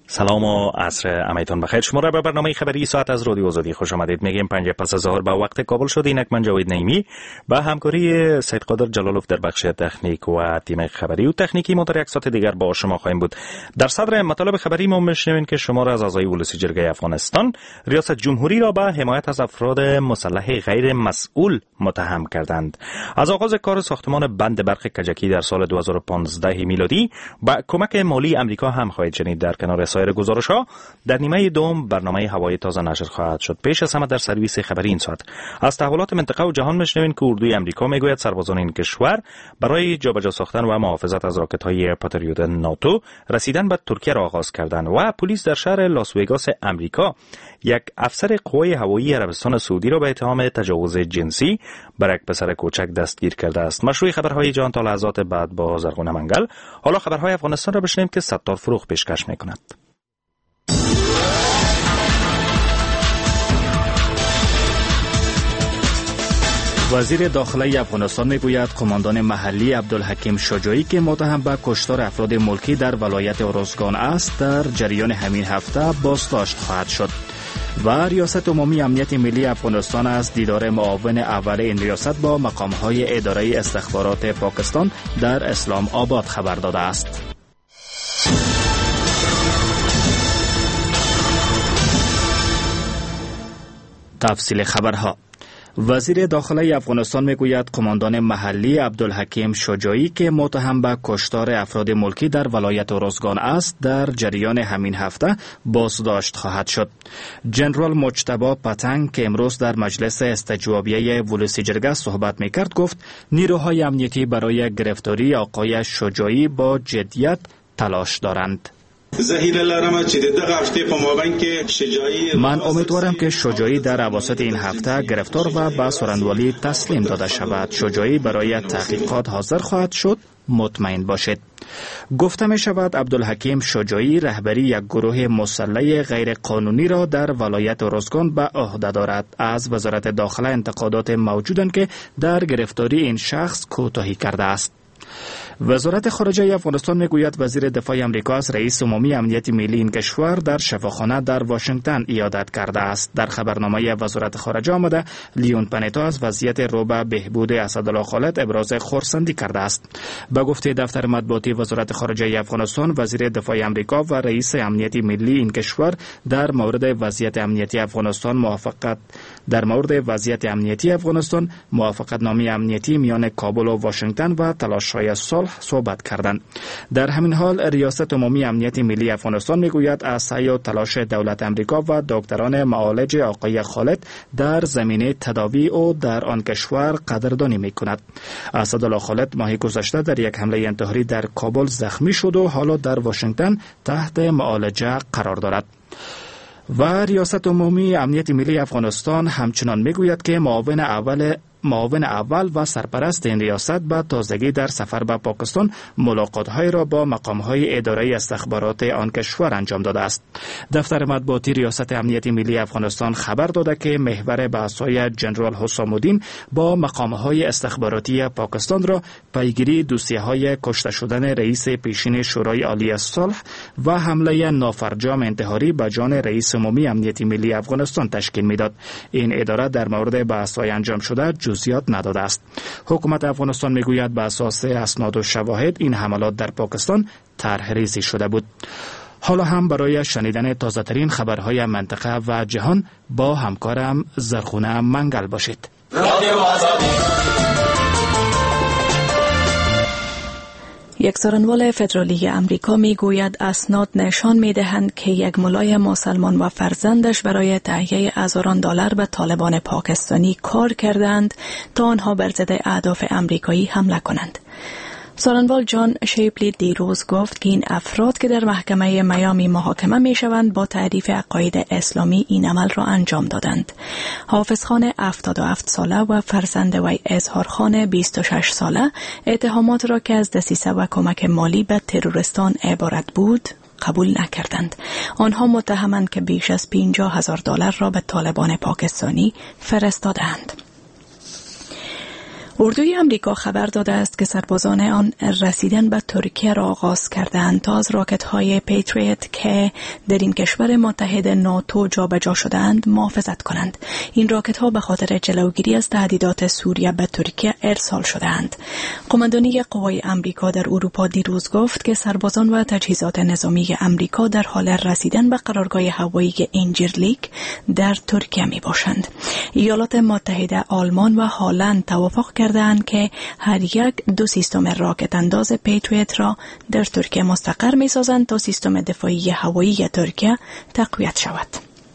سلام و عصر امیتون بخیر. شما را به برنامه خبری ساعت از رادیو آزادی خوش آمدید. میگیم 5 پس از ظهر به وقت کابل شد. اینک من جاوید نعیمی با همکاری سید قادر جلالوف در بخش تکنیک و تیم خبری و تکنیکی ما در یک ساعت دیگر با شما خواهیم بود. در صدر مطالب خبری ما میشنوین که شما را از اعضای ولسی جرگه افغانستان ریاست جمهوری را به حمایت از افراد مسلح غیر مسئول متهم کردند. از آغاز کار ساختمان بند برق کجکی در سال 2015 میلادی با کمک مالی امریکا هم خواهید شنید. در کنار سایر گزارش‌ها در نیمه دوم برنامه هوای تازه نشر خواهد شد. پیش از همه در سرویس خبری این ساعت از تحولات منطقه و جهان میشنوین که اردوی امریکا میگوید سربازان این کشور برای جابجا ساختن و محافظت از راکت‌های پاتریوت ناتو رسیدن به ترکیه را آغاز کردند و پلیس در شهر لاس وگاس امریکا یک افسر قوای هوایی عربستان سعودی را به اتهام تجاوز جنسی بر یک پسر کوچک دستگیر کرده است. مشروع خبرهای جهان تا لحظات بعد با زرغون منگل. حالا خبرهای افغانستان را بشنویم که ستار فروغ پیشکش میکند. وزیر داخلی افغانستان میگوید قماندان محلی عبدالحکیم شجاعی که متهم به کشتار افراد ملکی در ولایت ارزگان است در جریان همین هفته بازداشت خواهد شد. و ریاست عمومی امنیت ملی افغانستان از دیدار معاون اول این ریاست با مقام‌های اداره استخبارات پاکستان در اسلام آباد خبر داده است. تفصیل خبرها. وزیر داخلی افغانستان میگوید قماندان محلی عبدالحکیم شجاعی که متهم به کشتار افراد ملکی در ولایت ارزگان است در جریان همین هفته بازداشت خواهد شد. جنرال مجتبی پتنگ که امروز در مجلس استجوابیه ولسی جرگه صحبت میکرد گفت نیروهای امنیتی برای گرفتاری آقای شجاعی با جدیت تلاش دارند. من امیدوارم که شجاعی در اواسط این هفته گرفتار و به سرندوالی تسلیم داده شود. شجاعی برای تحقیقات حاضر خواهد شد، مطمئن باشید. گفته می شود عبدالحکیم شجاعی رهبری یک گروه مسلح غیر قانونی را در ولایت ارزگان به عهده دارد. از وزارت داخله انتقادات موجودند که در گرفتاری این شخص کوتاهی کرده است. وزارت خارجه افغانستان میگوید وزیر دفاع امریکا از رئیس عمومی امنیت ملی این کشور در شفاخانه در واشنگتن عیادت کرده است. در خبرنامه وزارت خارجه آمده لیون پنیتا از وضعیت رو به بهبود اسدالله خالد ابراز خرسندی کرده است. به گفته دفتر مطبوعاتی وزارت خارجه افغانستان وزیر دفاع امریکا و رئیس امنیت ملی این کشور در مورد وضعیت امنیتی افغانستان موافقتنامه امنیتی میان کابل و واشنگتن و تلاش‌های صلح صحبت کردند. در همین حال ریاست عمومی امنیت ملی افغانستان میگوید از سعی و تلاش دولت امریکا و دکتران معالج آقای خالد در زمینه تداوی او در آن کشور قدردانی میکند. اسدالله خالد ماه گذشته در یک حمله انتحاری در کابل زخمی شد و حالا در واشنگتن تحت معالجه قرار دارد. و ریاست عمومی امنیت ملی افغانستان همچنان میگوید که معاون اول و سرپرست این ریاست به تازگی در سفر به پاکستان ملاقات‌های را با مقام‌های اداره استخبارات آن کشور انجام داده است. دفتر مطبوعاتی ریاست امنیت ملی افغانستان خبر داده که محور بحث‌های جنرال حسام الدین با مقام‌های استخباراتی پاکستان را پیگیری دوسیه‌های کشته شدن رئیس پیشین شورای عالی صلح و حمله نافرجام انتحاری به جان رئیس عمومی امنیت ملی افغانستان تشکیل می‌داد. این اداره در مورد بحث‌های انجام شده جزئیات نداده است. حکومت افغانستان میگوید بر اساس اسناد و شواهد این حملات در پاکستان طرح ریزی شده بود. حالا هم برای شنیدن تازه ترین خبرهای منطقه و جهان با همکارم زرغونه منگل باشید. یک سخنگوی فدرالی امریکا میگوید اسناد نشان میدهند که یک ملای مسلمان و فرزندش برای تهیه هزاران دلار به طالبان پاکستانی کار کردند تا آنها بر ضد اهداف امریکایی حمله کنند. سخنگوی جان شیپلی دیروز گفت که این افراد که در محکمه میامی محاکمه می شوند با تعریف عقاید اسلامی این عمل را انجام دادند. حافظ خان 77 ساله و فرزند وی اظهار خان 26 ساله اتهامات را که از دسیسه و کمک مالی به تروریستان عبارت بود قبول نکردند. آنها متهمند که بیش از 50,000 دلار را به طالبان پاکستانی فرستادند. اردوی امریکا خبر داده است که سربازان آن رسیدن به ترکیه را آغاز کردند تا از راکت‌های پیتریت که در این کشور متحد ناتو جابجا شده‌اند محافظت کنند. این راکت‌ها به خاطر جلوگیری از تهدیدات سوریه به ترکیه ارسال شده‌اند. قماندانی قوای امریکا در اروپا دیروز گفت که سربازان و تجهیزات نظامی امریکا در حال رسیدن به قرارگاه هوایی اینجیرلیک در ترکیه میباشند. ایالات متحده، آلمان و هلند توافق کردند که هر یک 2 سیستم راکت انداز پیتریت را در ترکیه مستقر می‌سازند تا سیستم دفاعی هوایی ترکیه تقویت شود.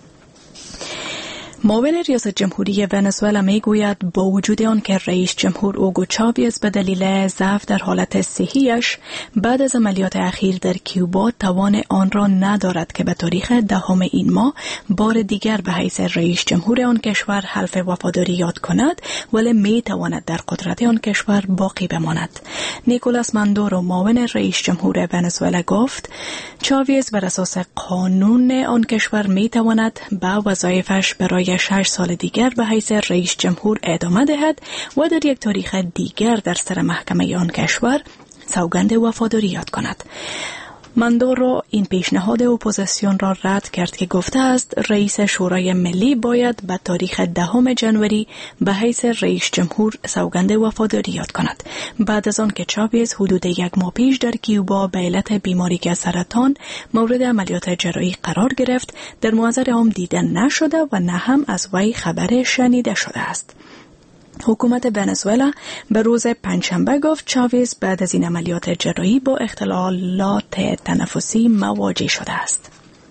معاون ریاست جمهوری ونزوئلا میگوید با وجود آن که رئیس جمهور اوگو چاویز به دلیل ضعف در حالت صحیش بعد از عملیات اخیر در کیوبا توان آن را ندارد که به تاریخ 10 این ماه بار دیگر به حیث رئیس جمهور آن کشور حلف وفاداری یاد کند، ولی می تواند در قدرت آن کشور باقی بماند. نیکولاس ماندورو معاون رئیس جمهور ونزوئلا گفت چاویز بر اساس قانون آن کشور می تواند به وظایفش برای 6 سال دیگر به حیث رئیس جمهور ادامه دهد و در یک تاریخ دیگر در سر محکمه آن کشور سوگند وفاداری یاد کند. ماندورو این پیشنهاد اپوزیسیون را رد کرد که گفته است رئیس شورای ملی باید به تاریخ 10 ژانویه به حیث رئیس جمهور سوگند وفاداری یاد کند. بعد از آن که چاویز حدود 1 ماه پیش در کیوبا به علت بیماری سرطان مورد عملیات جراحی قرار گرفت، در محضر عام دیده نشده و نه هم از وی خبر شنیده شده است. حکومت ونزوئلا به روز پنجشنبه گفت چاویز بعد از این عملیات جراحی با اختلالات تنفسی مواجه شده است.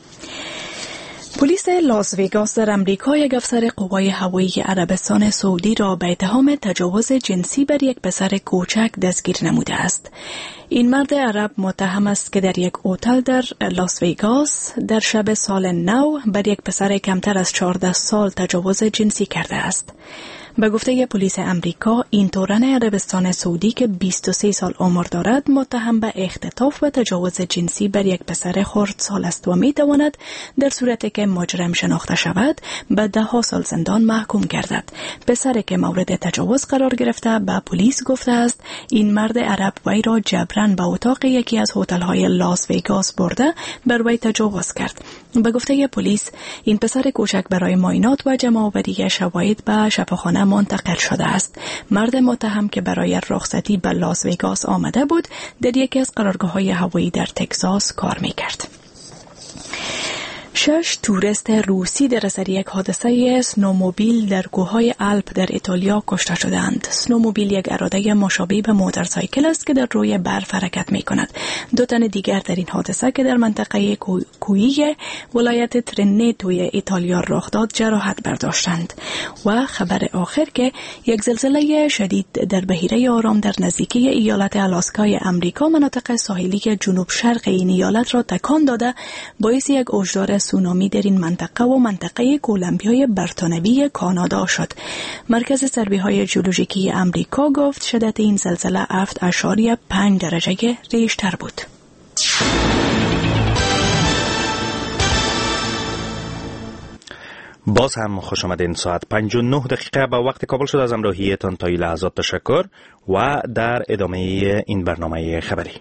پلیس لاس ویگاس در امریکا یک افسر قوای هوایی عربستان سعودی را به اتهام تجاوز جنسی بر یک پسر کوچک دستگیر نموده است. این مرد عرب متهم است که در یک هتل در لاس ویگاس در شب سال نو بر یک پسر کمتر از 14 سال تجاوز جنسی کرده است. به گفته پلیس امریکا، این تورن عربستان سعودی که 23 سال عمر دارد متهم به اختطاف و تجاوز جنسی بر یک پسر خردسال است و می تواند در صورتی که مجرم شناخته شود به 10 سال زندان محکوم گردد. پسری که مورد تجاوز قرار گرفته به پلیس گفته است این مرد عرب وی را جبراً به اتاق یکی از هتل‌های لاس ویگاس برده بر وی تجاوز کرد. به گفته پلیس این پسر کوچک برای معاینات و جمع‌آوری شواهد به شفاخانه منتقل شده است. مرد متهم که برای رخصتی به لاس ویگاس آمده بود در یکی از قرارگاه‌های هوایی در تگزاس کار می‌کرد. 6 توریست روسی در اثر یک حادثه سنوموبیل در کوههای آلپ در ایتالیا کشته شدند. سنوموبیل یک اراده مشابه به موتورسایکل است که در روی برف حرکت می‌کند. 2 تن دیگر در این حادثه که در منطقه کویی ولایت ترنتوی ایتالیا رخ داد جراحت برداشتند. و خبر آخر که یک زلزله شدید در بحیره آرام در نزدیکی ایالت آلاسکای امریکا مناطق ساحلی جنوب شرق این ایالت را تکان داده باعث یک اوجدار سونامی در این منطقه و منطقه کولومبیای برتانوی کانادا شد. مرکز سروی‌های ژئولوژیکی امریکا گفت شدت این زلزله 7.5 درجه ریشتر بود. باز هم خوش آمدین. ساعت 5:09 به وقت کابل شد. از همراهیتان تا این لحظات تشکر و در ادامه این برنامه خبری.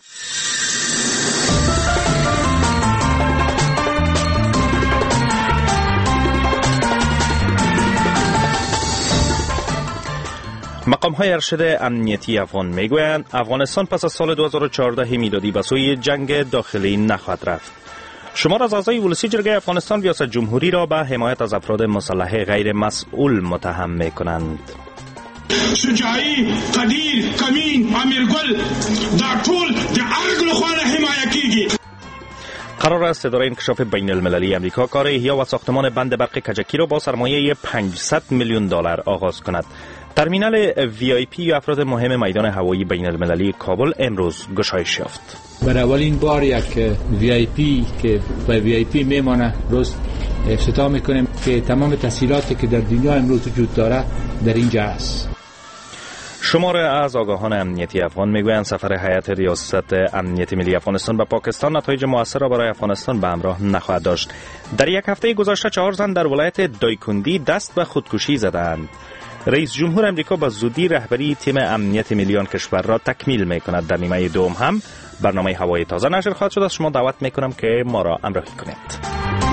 مقام‌های ارشد امنیتی افغان میگویند افغانستان پس از سال 2014 میلادی به سوی جنگ داخلی نخواهد رفت. شمار از اعضای ولسی جرگه افغانستان ریاست جمهوری را به حمایت از افراد مسلح غیر مسئول متهم می‌کنند. شجاعی، قدیر، کمین، امیرگل در طول د ارګ لخوا حمایت کیږي. قرار است اداره انکشاف بین المللی امریکا کار احیا و ساختمان بند برق کجکی را با سرمایه $500 میلیون آغاز کند. ترمینال VIP یا افراد مهم میدان هوایی بین المللی کابل امروز گشایش یافت. برای اولین بار یک VIP که به VIP میمانه روز افتتاح میکنیم که تمام تسهیلاتی که در دنیا امروز وجود داره در اینجا است. شمار از آگاهان امنیتی افغان میگویند سفر هیئت ریاست امنیت ملی افغانستان به پاکستان نتایج موثر را برای افغانستان به همراه نخواهد داشت. در یک هفته گذشته 4 زن در ولایت دایکندی دست به خودکشی زدند. رئیس جمهور امریکا با زودی رهبری تیم امنیت ملی آن کشور را تکمیل می‌کند. در نیمه دوم هم برنامه هوای تازه نشر خواهد شد. از شما دعوت می‌کنم که ما را همراهی کنید.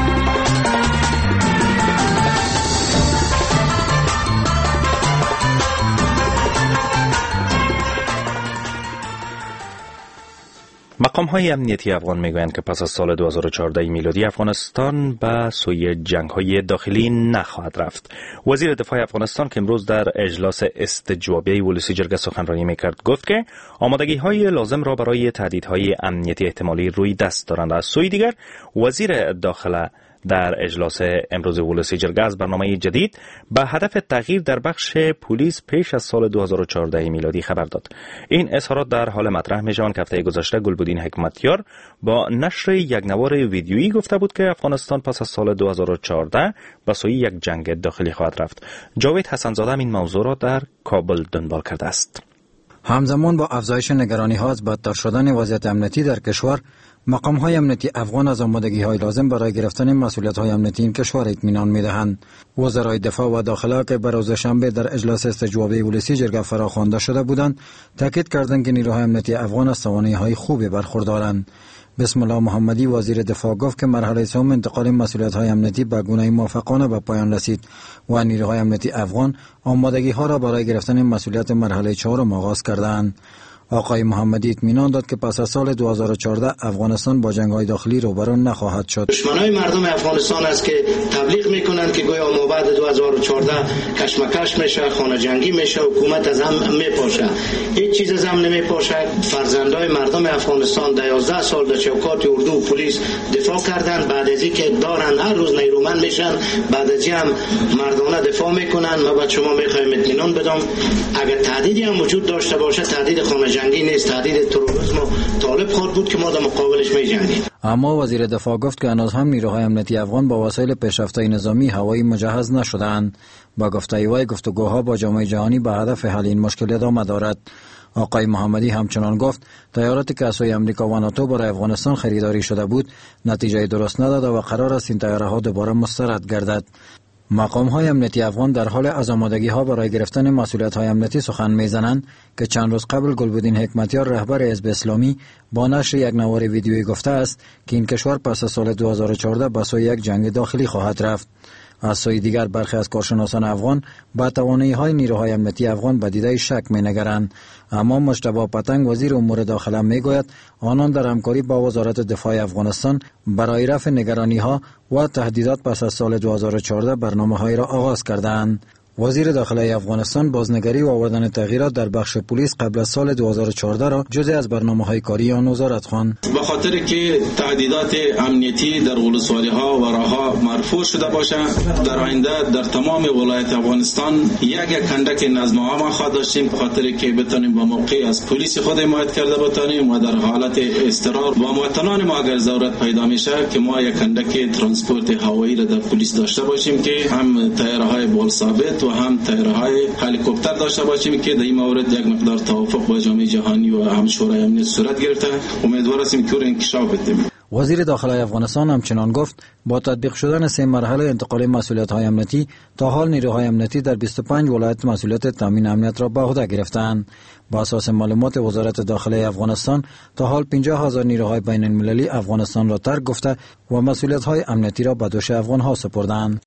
مقام‌های امنیتی افغان میگویند که پس از سال 2014 میلادی افغانستان به سوی جنگ‌های داخلی نخواهد رفت. وزیر دفاع افغانستان که امروز در اجلاس استجوابی ولسی جرگه سخنرانی میکرد گفت که آمادگی‌های لازم را برای تهدیدهای امنیتی احتمالی روی دست دارند. از سوی دیگر وزیر داخله در اجلاس امروز ولسی جرگه از برنامه جدید به هدف تغییر در بخش پلیس پیش از سال 2014 میلادی خبر داد. این اظهارات در حال مطرح میشوند که هفته گذشته گلبدین حکمتیار با نشر یک نوار ویدیویی گفته بود که افغانستان پس از سال 2014 به سوی یک جنگ داخلی خواهد رفت. جاوید حسنزاده این موضوع را در کابل دنبال کرده است. همزمان با افزایش نگرانی‌ها از بدتر شدن وضعیت امنیتی در کشور، مقام‌های امنیتی افغان از آمادگی‌های لازم برای گرفتن مسئولیت‌های امنیتی این کشور اطمینان می‌دهند. وزرای دفاع و داخله که به روز شنبه در اجلاس استجوابی ولسی جرگه فراخوانده شده بودند، تاکید کردند که نیروهای امنیتی افغان از توانایی‌های خوبی برخوردارند. بسم الله محمدی وزیر دفاع گفت که مرحله سوم انتقال مسئولیت‌های امنیتی به گونه موفقانه به پایان رسید و نیروهای امنیتی افغان آمادگی‌ها را برای گرفتن مسئولیت مرحله 4 آغاز کردند. آقای محمدی اطمینان داد که پس از سال 2014 افغانستان با جنگ‌های داخلی روبرو نخواهد شد. دشمنای مردم افغانستان است که تبلیغ میکنند که گویا ما بعد 2014 کشمکش میشه، خانه جنگی میشه، حکومت از هم میپاشه. هیچ چیز از هم نمیپاشه. فرزندای مردم افغانستان 11 سال در چوکات اردو و پلیس دفاع کردند. بعد از اینکه دارن هر روز نیرومند میشن، بعد از هم مردانه دفاع میکنن. ما با شما میخوایم اطمینان بدم اگر تهدیدی هم وجود داشته باشه، تهدید خانه جنگی نیست، تهدید تروریسم و طالب خود بود که ما در مقابلش می‌جنگیم. اما وزیر دفاع گفت که هنوز هم نیروهای امنیتی افغان با وسایل پیشرفته نظامی هوایی مجهز نشده‌اند. با گفته وی گفتگوها با جامعه جهانی به هدف حل این مشکل ادامه دارد. آقای محمدی همچنان گفت تیاراتی که از سوی امریکا و ناتو برای افغانستان خریداری شده بود نتیجه درست نداد و قرار است این تیاره‌ها دوباره مسترد گردد. مقام‌های امنیتی افغان در حال از آمادگی‌ها برای گرفتن مسئولیت‌های امنیتی سخن می‌زنند که چند روز قبل گلبدین حکمتیار رهبر حزب اسلامی با نشر یک نوار ویدیویی گفته است که این کشور پس از سال 2014 به سوی یک جنگ داخلی خواهد رفت. از سوی دیگر برخی از کارشناسان افغان با توانایی‌های نیروهای امنیتی افغان به دیده شک می‌نگرند. اما مجتبی پتنگ وزیر امور داخله می‌گوید آنان در همکاری با وزارت دفاع افغانستان برای رفع نگرانی‌ها و تهدیدات پس از سال 2014 برنامه‌های را آغاز کردند. وزیر داخله افغانستان بازنگری و آوردن تغییرات در بخش پلیس قبل از سال 2014 را جزء از برنامه‌های کاری آن وزارت خواند. به خاطر که تهدیدات امنیتی در ولسوالی‌ها و راه‌ها مرفوع شده باشد، در آینده در تمام ولایت افغانستان یک کندک نظم و امن خواهد داشتیم، به خاطر که بتونیم با موقع از پلیس خود حمایت کرده بتونیم و در حالت اضطرار با مواطنان ما اگر ضرورت پیدا میشه که ما یک کندک ترانسپورت هوایی را در پلیس داشته باشیم که هم تیارهای بال ثابت و هم تیارهای هلیکوپتر داشته باشیم که در این مورد یک مقدار توافق با جامعه جهانی و هم شورای امنیت صورت گرفته. امیدوار هستیم که انکشاف بدیم. وزیر داخله افغانستان همچنان گفت با تطبیق شدن 3 مرحله انتقال مسئولیت‌های امنیتی تا حال نیروهای امنیتی در 25 ولایت مسئولیت تامین امنیت را به عهده گرفتند. با اساس معلومات وزارت داخله افغانستان تا حال 50,000 نیروهای بین المللی افغانستان را ترک گفته و مسئولیت‌های امنیتی را به دوش افغان‌ها سپردند.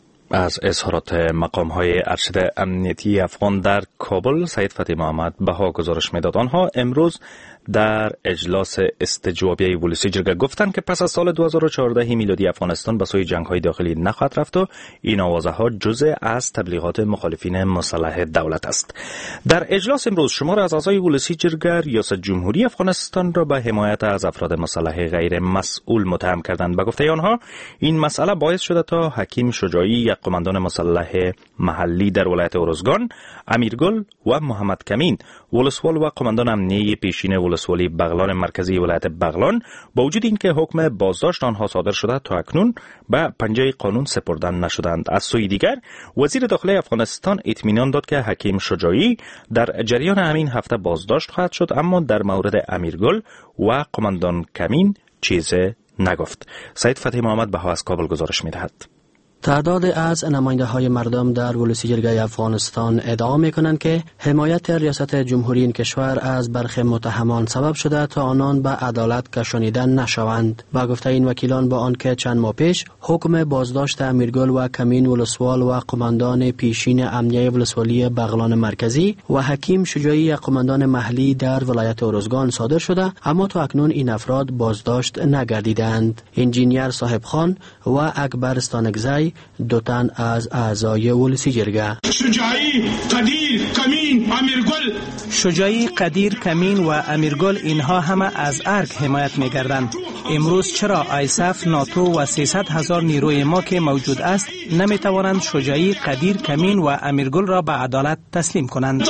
از اظهارات مقام‌های ارشد امنیتی افغان در کابل، سید فتحی محمد بها گزارش می‌داد. آنها امروز در اجلاس استجوابی ولسی جرگه گفتند که پس از سال 2014 میلادی افغانستان به سوی جنگ‌های داخلی نخواهد رفت و این آوازه‌ها جزء از تبلیغات مخالفین مسلح دولت است. در اجلاس امروز شمار از اعضای ولسی جرگه ریاست جمهوری افغانستان را به حمایت از افراد مسلح غیر مسئول متهم کردند. به گفته آنها این مسئله باعث شده تا حکیم شجاعی، یک قماندان مسلح محلی در ولایت ارزگان، امیرگل و محمد کمین، ولسوال و قماندان امنیه پیشین ولسوالی بغلان مرکزی ولایت بغلان، با وجود اینکه حکم بازداشت آنها صادر شده تا اکنون به پنجه قانون سپرده نشدند. از سوی دیگر وزیر داخله افغانستان اطمینان داد که حکیم شجاعی در جریان همین هفته بازداشت خواهد شد، اما در مورد امیرگل و قماندان کمین چیزی نگفت. سید فتحی محمد بها از کابل گزارش می‌دهد. تعداد از نماینده‌های مردم در ولسی جرگه افغانستان ادعا می‌کنند که حمایت ریاست جمهوری این کشور از برخی متهمان سبب شده تا آنان به عدالت کشانیده نشوند. با گفته این وکیلان با آنکه چند ماه پیش حکم بازداشت امیرگل و کمین ولسوال و قماندان پیشین امنیه ولسوالی بغلان مرکزی و حکیم شجاعی قماندان محلی در ولایت ارزگان صادر شده، اما تا اکنون این افراد بازداشت نگردیدند. انجینیر صاحب خان و اکبر استانگزی دو تن از اعضای ولسی جرگه. شجاعی، قدیر، کمین و امیرگل اینها همه از ارگ حمایت می‌گردند. امروز چرا آیسف، ناتو و 300,000 نیروی ما که موجود است نمی‌توانند شجاعی، قدیر، کمین و امیرگل را به عدالت تسلیم کنند؟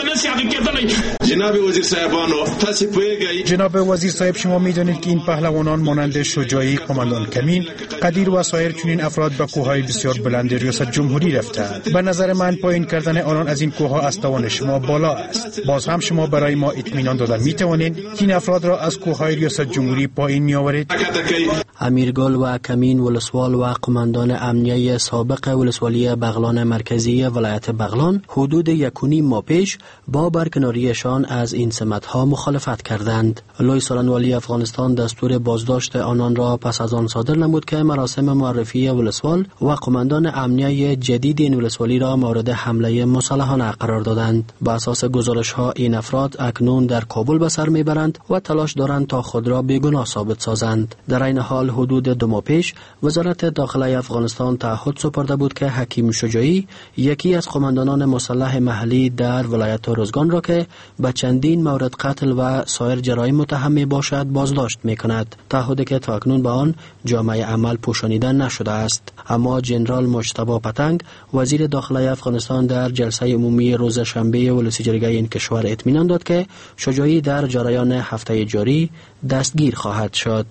جناب وزیر صاحب، شما می‌دانید که این پهلوانان مانند شجاعی، قماندان کمین، قدیر و سایر چنین افراد به کوههای بسیار بلند ریاست جمهوری رفتند. به نظر من پایین کردن آنان از این کوهها از توان شما بالا است. باز هم شما برای ما اطمینان دادن می‌توانید که این افراد را از کوههای ریاست جمهوری پایین می‌آورید؟ امیرگل و کمین ولسوال و قماندان امنیه سابق ولسوالی بغلان مرکزی ولایت بغلان حدود 1.5 ماه پیش با برکناریشان از این سمت‌ها مخالفت کردند. لوی سالنوالی افغانستان دستور بازداشت آنان را پس از آن صادر نمود که مراسم معرفی ولسوال و قماندان امنیه جدید این ولسوالی را مورد حمله مسلحانه قرار دادند. با اساس گزارش‌ها این افراد اکنون در کابل به سر میبرند و تلاش دارند تا خود را بیگناه ثابت سازند. در این حال حدود 2 ماه پیش وزارت داخلی افغانستان تعهد سپرده بود که حکیم شجاعی، یکی از قماندانان مسلح محلی در ولایت ارزگان را که به چندین مورد قتل و سایر جرایم متهم می باشد بازداشت می کند. تعهدی که تا اکنون به آن جامعه عمل پوشانیده نشده است. اما جنرال مجتبی پتنگ وزیر داخلی افغانستان در جلسه عمومی روز شنبه ولسی جرگه این کشور اطمینان داد که شجاعی در جریان هفته جاری دستگیر خواهد شد.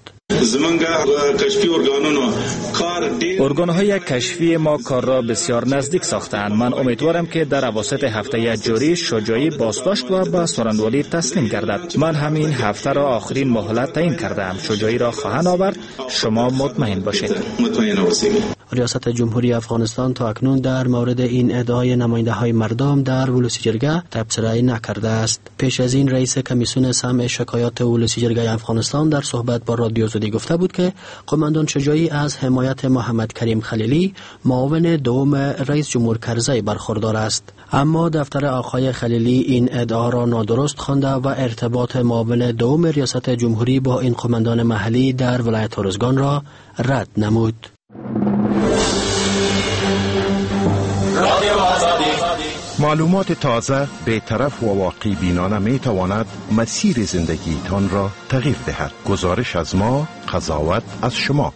ارگان‌های کشفی ما کار را بسیار نزدیک ساختند. من امیدوارم که در اواسط هفته جاری شجاعی بازداشت و به سارنوالی تسلیم گردد. من همین هفته را آخرین مهلت تعیین کردم. شجاعی را خواهند آورد. شما مطمئن باشید. ریاست جمهوری افغانستان تا اکنون در مورد این ادعای نماینده‌های مردم در ولسی جرگه تبصره نکرده است. پیش از این رئیس کمیسیون سمع شکایات ولسی جرگه افغانستان در صحبت با رادیو زودی گفته بود که قماندان شجاعی از حمایت محمد کریم خلیلی، معاون دوم رئیس جمهور کرزی برخوردار است. اما دفتر آقای خلیلی این ادعا را نادرست خوانده و ارتباط معاون دوم ریاست جمهوری با این قماندان محلی در ولایت ارزگان را رد نمود. معلومات تازه، بی‌طرف و واقع بینانه می تواند مسیر زندگی تان را تغییر دهد. گزارش از ما، قضاوت از شما.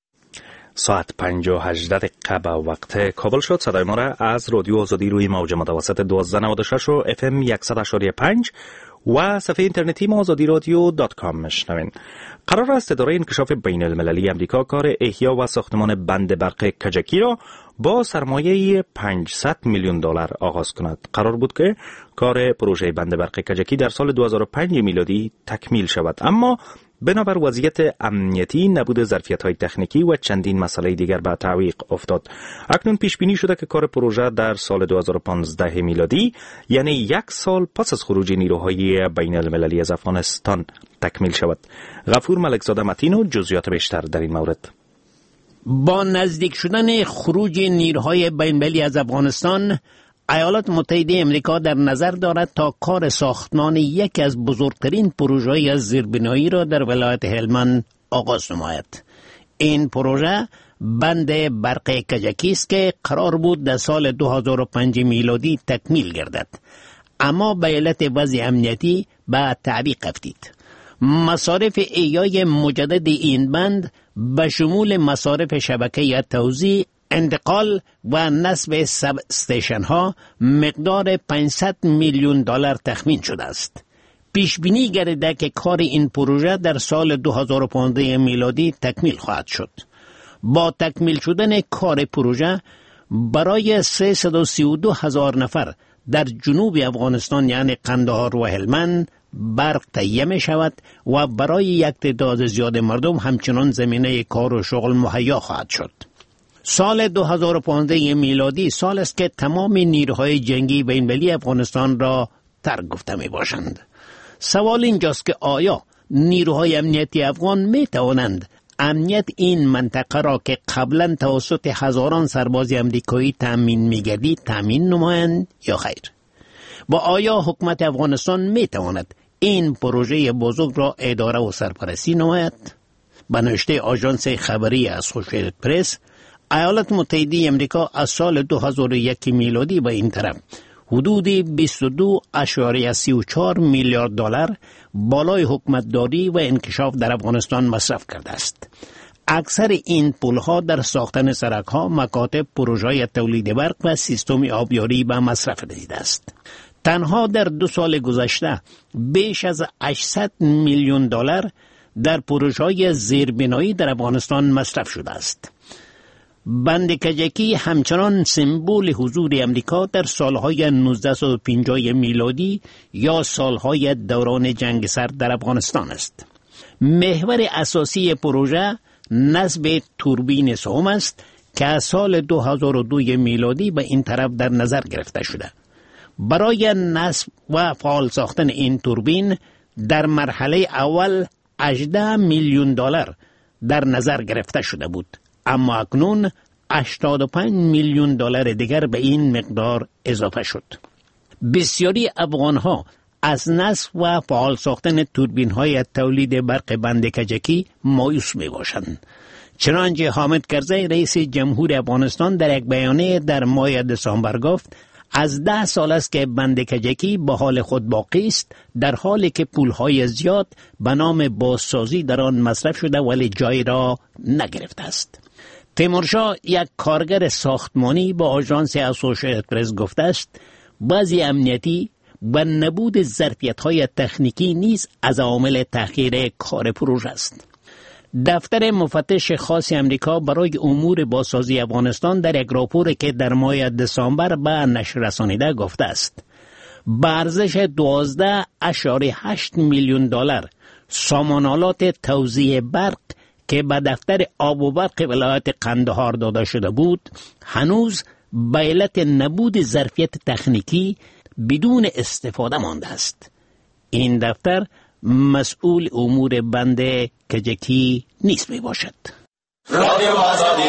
ساعت 5:18 به وقت کابل شد. صدای ما را از رادیو آزادی روی موج متوسط 1296 و FM 100.5 و صفحه اینترنتی ما azadiradyo.com میشنوین. قرار است اداره انکشاف بین المللی امریکا کار احیا و ساختمان بند برق کجکی را با سرمایه $500 میلیون آغاز کند. قرار بود که کار پروژه بند برق کجکی در سال 2005 میلادی تکمیل شود، اما بنابر وضعیت امنیتی، نبود ظرفیت‌های تکنیکی و چندین مسئله دیگر به تعویق افتاد. اکنون پیش بینی شده که کار پروژه در سال 2015 میلادی، یعنی 1 سال پس از خروج نیروهای بین المللی از افغانستان تکمیل شود. غفور ملکزاده متینو جزئیات بیشتر در این مورد. با نزدیک شدن خروج نیروهای بین المللی از افغانستان، ایالات متحده امریکا در نظر دارد تا کار ساختمان یکی از بزرگترین پروژه‌های زیربنایی را در ولایت هلمند آغاز نماید. این پروژه بند برق کجکی است که قرار بود در سال 2005 میلادی تکمیل گردد، اما به علت وضع امنیتی به تعویق افتید. مصارف احیای مجدد این بند به شمول مصارف شبکه توزیع، انتقال و نصب سب استیشن ها مقدار $500 میلیون تخمین شده است. پیش بینی گردیده که کار این پروژه در سال 2015 میلادی تکمیل خواهد شد. با تکمیل شدن کار پروژه برای 332,000 نفر در جنوب افغانستان یعنی قندهار و هلمند برق تهیه می شود و برای یک تعداد زیاد مردم همچنان زمینه کار و شغل مهیا خواهد شد. سال 2015 میلادی سال است که تمام نیروهای جنگی بین‌المللی افغانستان را ترک گفته می باشند. سوال اینجاست که آیا نیروهای امنیتی افغان می توانند امنیت این منطقه را که قبلا توسط هزاران سرباز امریکایی تامین می‌گردید تامین نمایند یا خیر؟ و آیا حکومت افغانستان می تواند این پروژه بزرگ را اداره و سرپرستی نماید؟ به نوشته آژانس خبری اسوسییتد پرس، ایالات متحده آمریکا از سال 2001 میلادی به این طرف حدود 22.34 میلیارد دلار بالای حکومتداری و انکشاف در افغانستان مصرف کرده است. اکثر این پولها در ساختن سرک‌ها، مکاتب، پروژه‌های تولید برق و سیستم آبیاری به مصرف رسیده است. تنها در 2 سال گذشته بیش از 800 میلیون دلار در پروژه‌های زیربنایی در افغانستان مصرف شده است. بند کجکی همچنان سمبول حضور امریکا در سالهای 1950 میلادی یا سالهای دوران جنگ سرد در افغانستان است. محور اساسی پروژه نصب توربین سوم است که از سال 2002 میلادی به این طرف در نظر گرفته شده. برای نصب و فعال ساختن این توربین در مرحله اول 18 میلیون دلار در نظر گرفته شده بود، اما اکنون 85 میلیون دلار دیگر به این مقدار اضافه شد. بسیاری افغانها از نصب و فعال ساختن توربین‌های تولید برق بند کجکی مایوس می‌باشند. چنانچه حامد کرزی رئیس جمهور افغانستان در یک بیانیه در ماه دسامبر گفت از 10 سال است که بند کجکی به حال خود باقی است، در حالی که پولهای زیاد به نام بازسازی در آن مصرف شده ولی جای را نگرفته است. تیمورشاه، یک کارگر ساختمانی، با آژانس اسوسییتد پرس گفته است بعضی امنیتی و نبود ظرفیت‌های تکنیکی نیز از عوامل تأخیر کار پروژه است. دفتر مفتش خاص امریکا برای امور بازسازی افغانستان در یک راپوری که در ماه دسامبر به نشر رسانیده گفته است به ارزش 12.8 میلیون دلار سامانالات توزیع برق که به دفتر آب و برق ولایت قندهار داده شده بود هنوز به علت نبود ظرفیت تکنیکی بدون استفاده مانده است. این دفتر مسئول امور بند کجکی نیست می باشد. رادیو آزادی.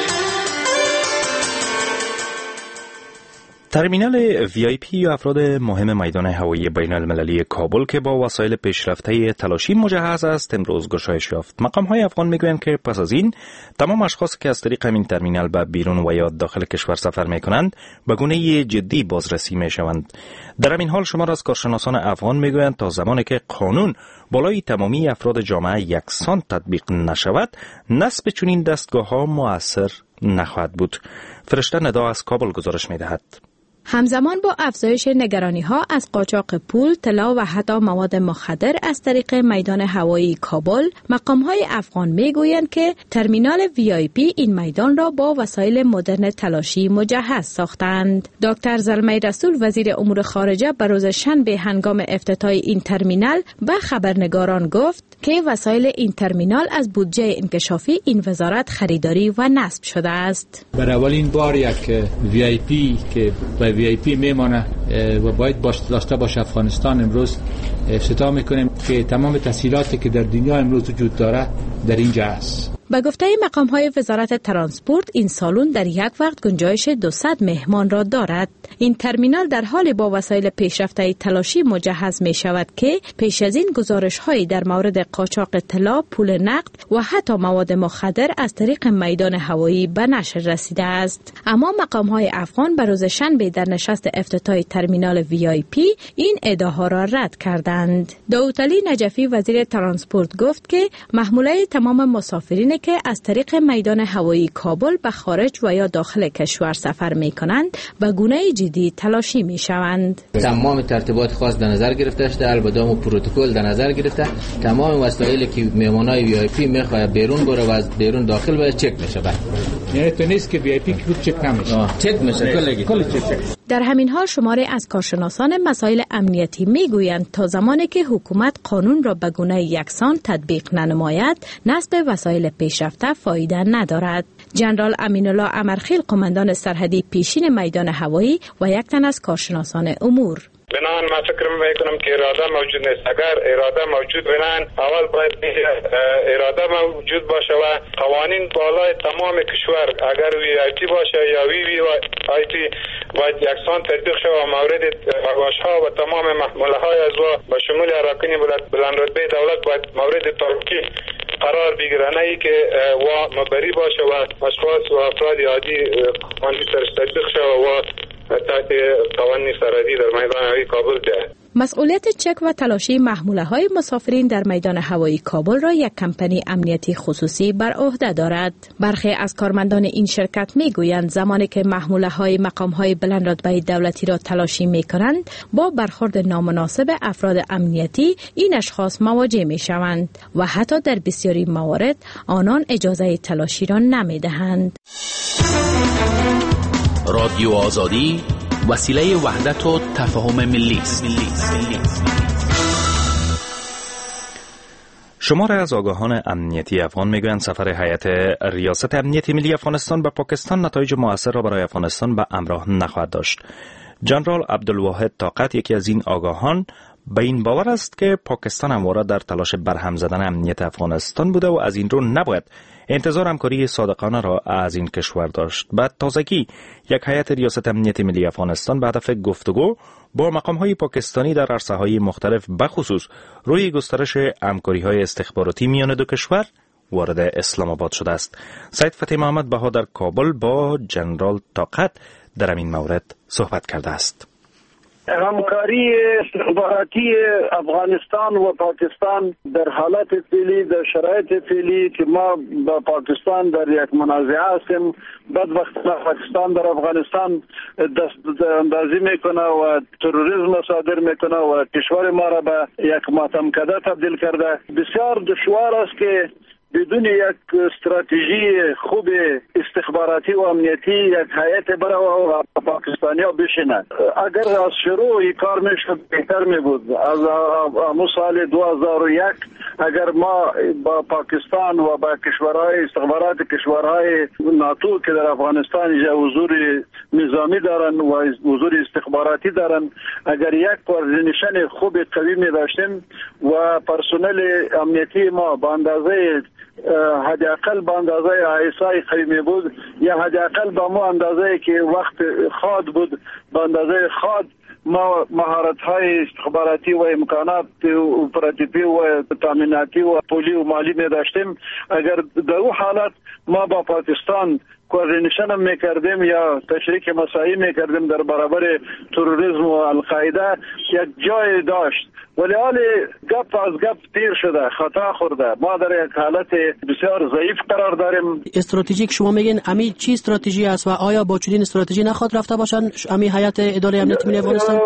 ترمینال VIP یا افراد مهم میدان هوایی بین المللی کابل که با وسایل پیشرفته تلاشی مجهز است امروز گشایش یافت. مقام‌های افغان میگویند که پس از این تمام اشخاص که از طریق این ترمینال به بیرون و یا داخل کشور سفر میکنند به گونه جدی بازرسی میشوند. در همین حال شمار از کارشناسان افغان میگویند تا زمانی که قانون بالای تمامی افراد جامعه یکسان تطبیق نشود نصب چنین دستگاه‌ها مؤثر نخواهد بود. فرشته ندا از کابل گزارش میدهد. همزمان با افزایش نگرانی‌ها از قاچاق پول، طلا و حتی مواد مخدر از طریق میدان هوایی کابل، مقام‌های افغان می‌گویند که ترمینال VIP این میدان را با وسایل مدرن تلاشی مجهز ساختند. دکتر زلمه رسول وزیر امور خارجه به روز شنبه هنگام افتتاح این ترمینال به خبرنگاران گفت که وسایل این ترمینال از بودجه انکشافی این وزارت خریداری و نصب شده است. برای اولین بار یک VIP که VIP میمانه و باید داشته باشه افغانستان امروز افتتاح میکنیم که تمام تسهیلاتی که در دنیا امروز وجود داره در اینجا است. به گفته مقام‌های وزارت ترانسپورت این سالن در یک وقت گنجایش 200 مهمان را دارد. این ترمینال در حال با وسایل پیشرفته تلاشی مجهز می شود که پیش از این گزارش‌هایی در مورد قاچاق طلا، پول نقد و حتی مواد مخدر از طریق میدان هوایی به نشر رسیده است. اما مقام‌های افغان به روز شنبه در نشست افتتاح ترمینال VIP این ادعاها را رد کردند. داوطعلی نجفی وزیر ترانسپورت گفت که محموله تمام مسافرین که از طریق میدان هوایی کابل به خارج و یا داخل کشور سفر می کنند به گونه جدی تلاشی می شوند. تمام ترتیبات خاص در نظر گرفته شده، البته و پروتکل در نظر گرفته. تمام وسایلی که مهمانای VIP میخواد بیرون بره و از بیرون داخل بره چک میشه. یعنی تو نیست که VIP که چک نمیشه. چک میشه کل چک. در همین حال شماری از کارشناسان مسائل امنیتی میگویند تا زمانی که حکومت قانون را به گونه یکسان تطبیق ننماید، نصب وسایل پیشرفته فایده ندارد. جنرال امین‌الله امرخیل قماندان سرحدی پیشین میدان هوایی و یک تن از کارشناسان امور. بنان ما فکر میکنم که اراده موجود نیست. اگر اراده موجود بنان اول باید اراده موجود باشه و قوانین بالای تمام کشور اگر VIP باشه یا VVIP باید یکسان تطبیق شود و مورد بگاش ها و تمام محموله های از و شمول اراکین بلند رتبه دولت باید مورد ترکی قرار بگیره، نه ای که و مبری باشه و اشخاص و افراد عادی قانونی تطبیق شود و تحت قوانین سرحدی در میدان هوایی کابل ده. مسئولیت چک و تلاشی محموله‌های مسافرین در میدان هوایی کابل را یک کمپانی امنیتی خصوصی بر عهده دارد. برخی از کارمندان این شرکت میگویند زمانی که محموله‌های مقام‌های بلند رتبه دولتی را تلاشی می‌کنند، با برخورد نامناسب افراد امنیتی این اشخاص مواجه می‌شوند و حتی در بسیاری موارد آنان اجازه تلاشی را نمی‌دهند. رادیو آزادی وسیله وحدت و تفاهم ملی است. شمار از آگاهان امنیتی افغان میگویند سفر هیئت ریاست امنیتی ملی افغانستان به پاکستان نتایج مؤثر را برای افغانستان به همراه نخواهد داشت. جنرال عبدالواحد طاقت یکی از این آگاهان به این باور است که پاکستان همواره در تلاش برهم زدن امنیت افغانستان بوده و از این رو نباید انتظار همکاری صادقانه را از این کشور داشت. بعد تازگی یک هیئت ریاست امنیت ملی افغانستان به هدف گفتگو با مقام‌های پاکستانی در عرصه‌های مختلف بخصوص روی گسترش همکاری‌های استخباراتی میان دو کشور وارد اسلام آباد شده است. سید فتح محمد بها در کابل با جنرال طاقت در این مورد صحبت کرده است. همکاری استخباراتی افغانستان و پاکستان در حالت فعلی، در شرایط فعلی که ما با پاکستان در یک منازعه هستیم، بدبختانه پاکستان در افغانستان دست اندازی میکنه و تروریسم صادر میکنه و کشور ما را به یک ماتمکده تبدیل کرده. بسیار دشوار است که بدون یک استراتژی خوب استخباراتی و امنیتی یک هیئت برای و پاکستانیا بشینه. اگر از شروع این کار میشد بهتر می بود. از سال 2001 اگر ما با پاکستان و با کشورهای استخبارات کشورهای ناتو که در افغانستان حضور نظامی دارن و حضور استخباراتی دارن، اگر یک کوردینیشن خوب قوی می داشتیم و پرسنل امنیتی ما با اندازه حداقل با اندازه عیسای قوی بود یا حداقل با مو اندازه که وقت خاد بود با اندازه خاد ما مهارت‌های استخباراتی و امکانات اپراتیوی و تامیناتی و پولی و مالی می داشتیم، اگر در اون حالت ما با پاکستان کوردینیشن هم میکردیم یا تشریک مساعی میکردیم در برابر تروریسم و القاعده، یک جای داشت. ولی حال گپ از گپ تیر شده، خطا خورده. ما در یک حالت بسیار ضعیف قرار داریم. استراتژیک شما میگین امی چی استراتژی است و آیا با چنین استراتژی نخواد رفته باشن امی هیئت اداره امنیت ملی افغانستان؟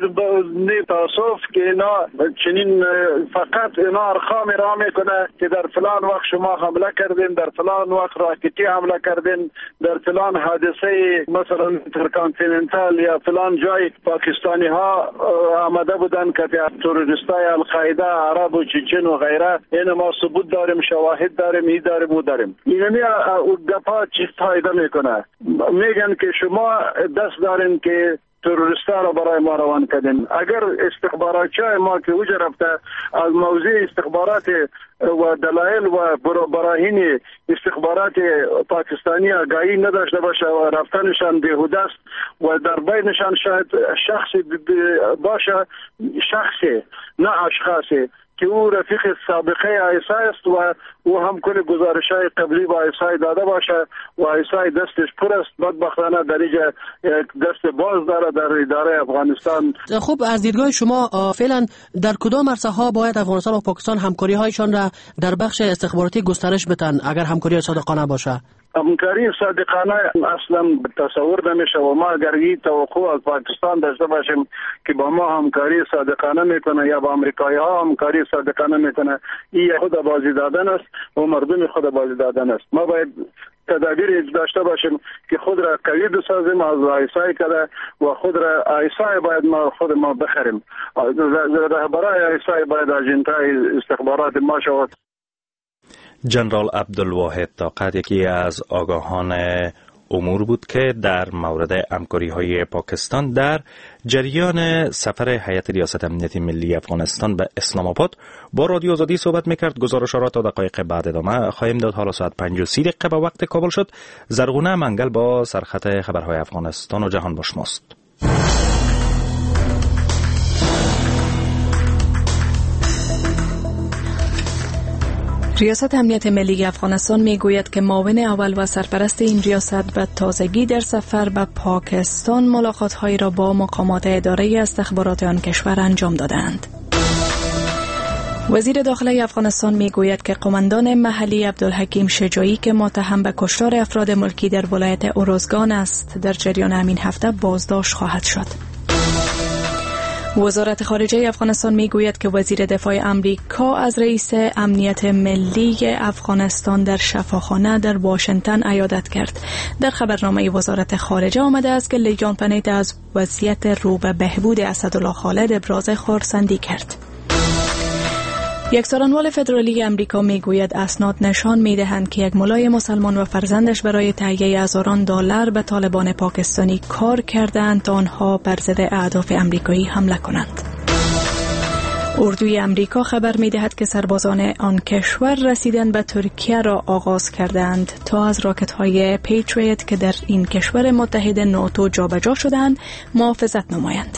نه تاسف که اینا چنین فقط اینا ارقام را میکنه که در فلان وقت شما حمله کردین، در فلان وقت راکتی حمله کردین، در فلان حادثه مثلا اینترکانتیننتال یا فلان جای پاکستانی ها آمده بودن که تروریستای القاعده عرب و چچن و غیره. این ما ثبوت داریم، شواهد داریم، ای داریم و داریم. اینمی گپا چی فایده میکنه؟ میگن که شما دست دارین که تروریستا را برای ما روان کردین. اگر استخباراتچی ما که وجه رفته از موضوع استخبارات و دلایل و براهین استخبارات پاکستانی آگاهی نداشته باشه و رفتنشان بیهوده است و در بینشان شاید شخصی باشه، شخصی نه اشخاصی که او رفیق سابقه عیسی است و او هم کل گزارش‌های قبلی با عیسی داده باشه و عیسی دستش پر است. بدبختانه در اینجا دست باز داره در اداره افغانستان. خب از دیدگاه شما فعلا در کدام عرصه‌ها باید افغانستان و پاکستان همکاری‌هایشان را در بخش استخباراتی گسترش بدن اگر همکاری صادقانه باشه؟ همکاری صادقانه اصلا تصور نمیشه و ما اگر این توقع از پاکستان داشته باشیم که با ما همکاری صادقانه میکنه یا با امریکایی ها همکاری صادقانه میکنه، این خود بازی دادن است و مردم خود بازی دادن است. ما باید تدابیر داشته باشیم که خود را قوی بسازیم، از عیسی کده و خود را عیسی باید ما خود ما بخریم. رهبرای عیسی باید اجنتای استخبارات ما شود. جنرال عبدالواحد طاقت یکی از آگاهان امور بود که در مورد همکاری‌های پاکستان در جریان سفر هیئت ریاست امنیت ملی افغانستان به اسلام آباد با رادیو آزادی صحبت می‌کرد. گزارش را تا دقایق بعد ادامه خواهیم داد. حالا ساعت 5:30 به وقت کابل شد. زرغونه منگل با سرخط خبرهای افغانستان و جهان با شماست. ریاست امنیت ملی افغانستان میگوید که معاون اول و سرپرست این ریاست به تازگی در سفر به پاکستان ملاقات‌هایی را با مقامات اداره استخبارات آن کشور انجام دادند. وزیر داخله افغانستان میگوید که قماندان محلی عبدالحکیم شجاعی که متهم به کشتار افراد ملکی در ولایت اروزگان است، در جریان همین هفته بازداشت خواهد شد. وزارت خارجه افغانستان میگوید که وزیر دفاع امریکا از رئیس امنیت ملی افغانستان در شفاخانه در واشنگتن عیادت کرد. در خبرنامه وزارت خارجه آمده است که لیجان پنیت از وضعیت رو به بهبود اسدالله خالد ابراز خرسندی کرد. یک سخنگوی فدرالی امریکا میگوید اسناد نشان میدهند که یک ملای مسلمان و فرزندش برای تهیه هزاران دلار به طالبان پاکستانی کار کردند تا آنها بر ضد اهداف امریکایی حمله کنند. اردوی امریکا خبر میدهد که سربازان آن کشور رسیدن به ترکیه را آغاز کردند تا از راکت‌های پیتریوت که در این کشور متحد ناتو جابجا شدند محافظت نمایند.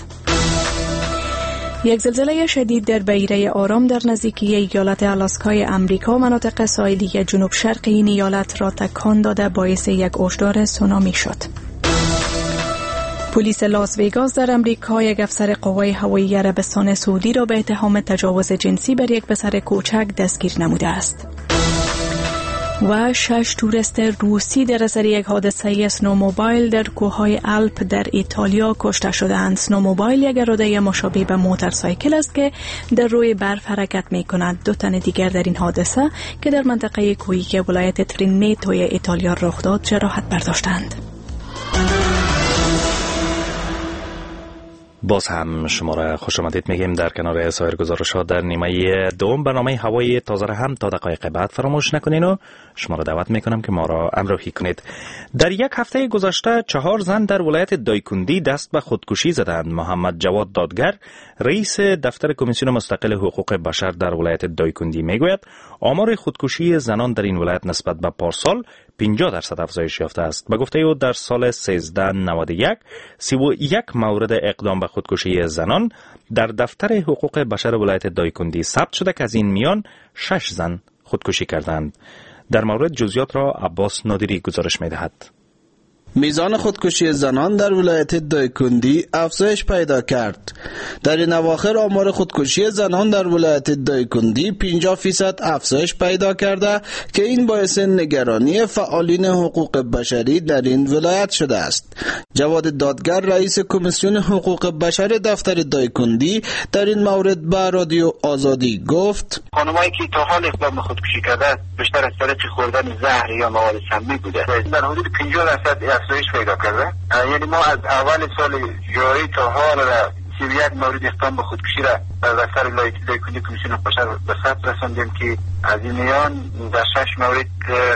یک زلزله شدید در بحیره آرام در نزدیکی ایالت آلاسکای امریکا مناطق ساحلی جنوب شرقی این ایالت را تکان داده باعث یک هشدار سونامی شد. پلیس لاس وگاس در امریکا یک افسر قوای هوایی عربستان سعودی را به اتهام تجاوز جنسی بر یک پسر کوچک دستگیر نموده است. و 6 توریست روسی در اثر یک حادثه اسنوموبایل در کوههای آلپ در ایتالیا کشته شدند. اسنوموبایل یک اراده مشابه به موتورسایکل است که در روی برف حرکت می کند. 2 تن دیگر در این حادثه که در منطقه کوهی ولایت ترینیتوی ایتالیا رخ داد جراحت برداشتند. باز هم شما را خوش آمدید میگیم در کنار سایر گزارشات در نیمه دوم برنامه هوای تازه را هم تا دقایق بعد فراموش نکنین و شما را دعوت میکنم که ما را همراهی کنید. در یک هفته گذشته 4 زن در ولایت دایکندی دست به خودکشی زدند. محمد جواد دادگر رئیس دفتر کمیسیون مستقل حقوق بشر در ولایت دایکندی میگوید آمار خودکشی زنان در این ولایت نسبت به پارسال 50% افزایش یافته است. به گفته او در سال 1391 31 مورد اقدام به خودکشی زنان در دفتر حقوق بشر ولایت دایکندی ثبت شده که از این میان 6 زن خودکشی کردند. در مورد جزئیات را عباس نادری گزارش می‌دهد. میزان خودکشی زنان در ولایت دایکندی افزایش پیدا کرد. در این اواخر آمار خودکشی زنان در ولایت دایکندی 50% افزایش پیدا کرده که این باعث نگرانی فعالین حقوق بشری در این ولایت شده است. جواد دادگر رئیس کمیسیون حقوق بشر دفتر دایکندی در این مورد به رادیو آزادی گفت خانمایی که تا حال اقدام خودکشی کرده بیشتر از طریق خوردن زهر یا مواد سمی بوده. در حدود 50% افزایش پیدا کرده. یعنی ما از اول سال جاری تا حال 31 مورد اقدام به خودکشی را در دفتر دایکندی کمیسیون بشر به ثبت رساندیم که از این میان در 6 مورد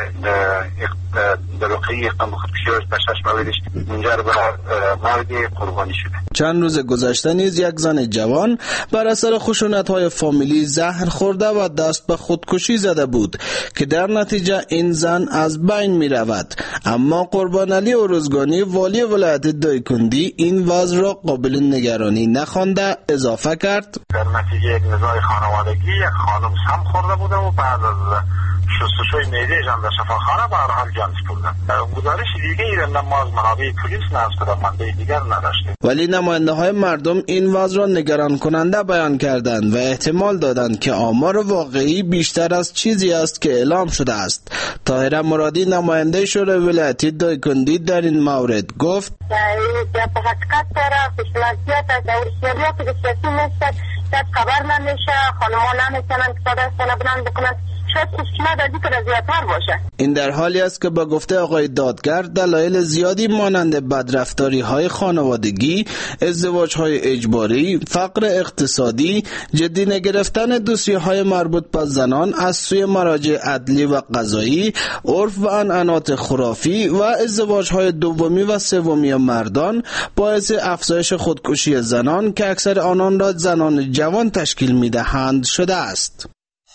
در واقعی اقدام به خودکشی در 6 موردش منجر به مرگ قربانی شده. چند روز گذشته نیز یک زن جوان بر اثر خشونت‌های فامیلی زهر خورده و دست به خودکشی زده بود که در نتیجه این زن از بین می رود. اما قربان علی اروزگانی والی ولایت دایکندی این وضع را قابل نگرانی نخوانده اضافه کرد در نتیجه یک نزاع خانوادگی یک خانم سم خورده بوده و بعد از شستشوی معده‌اش در شفاخانه به هر حال جان سپردن. گزارش دیگه ای را ما از منابع پلیس نه از کدام منبع دیگر نداشتیم. ولی نماینده های مردم این وضع را نگران کننده بیان کردند و احتمال دادند که آمار واقعی بیشتر از چیزی است که اعلام شده است. طاهره مرادی نماینده شورای ولایتی دایکندی در این مورد گفت در حقیقت را خوشمزیت از دورشیابی که سیاسی نشد اکثر خبر نمیشه، خانم‌ها نمیتونن که صدای خونه بلند بکنن. شاید مشکلات از این زیادتر باشه. این در حالی است که با گفته آقای دادگر دلایل زیادی مانند بدرفتاری‌های خانوادگی، ازدواج‌های اجباری، فقر اقتصادی، جدی نگرفتن دوسیه‌های مربوط به زنان از سوی مراجع عدلی و قضایی، عرف و عنعنات خرافی و ازدواج‌های دومی و سومی مردان باعث افزایش خودکشی زنان که اکثر آنان را زنان جوان تشکیل می‌دهند شده است.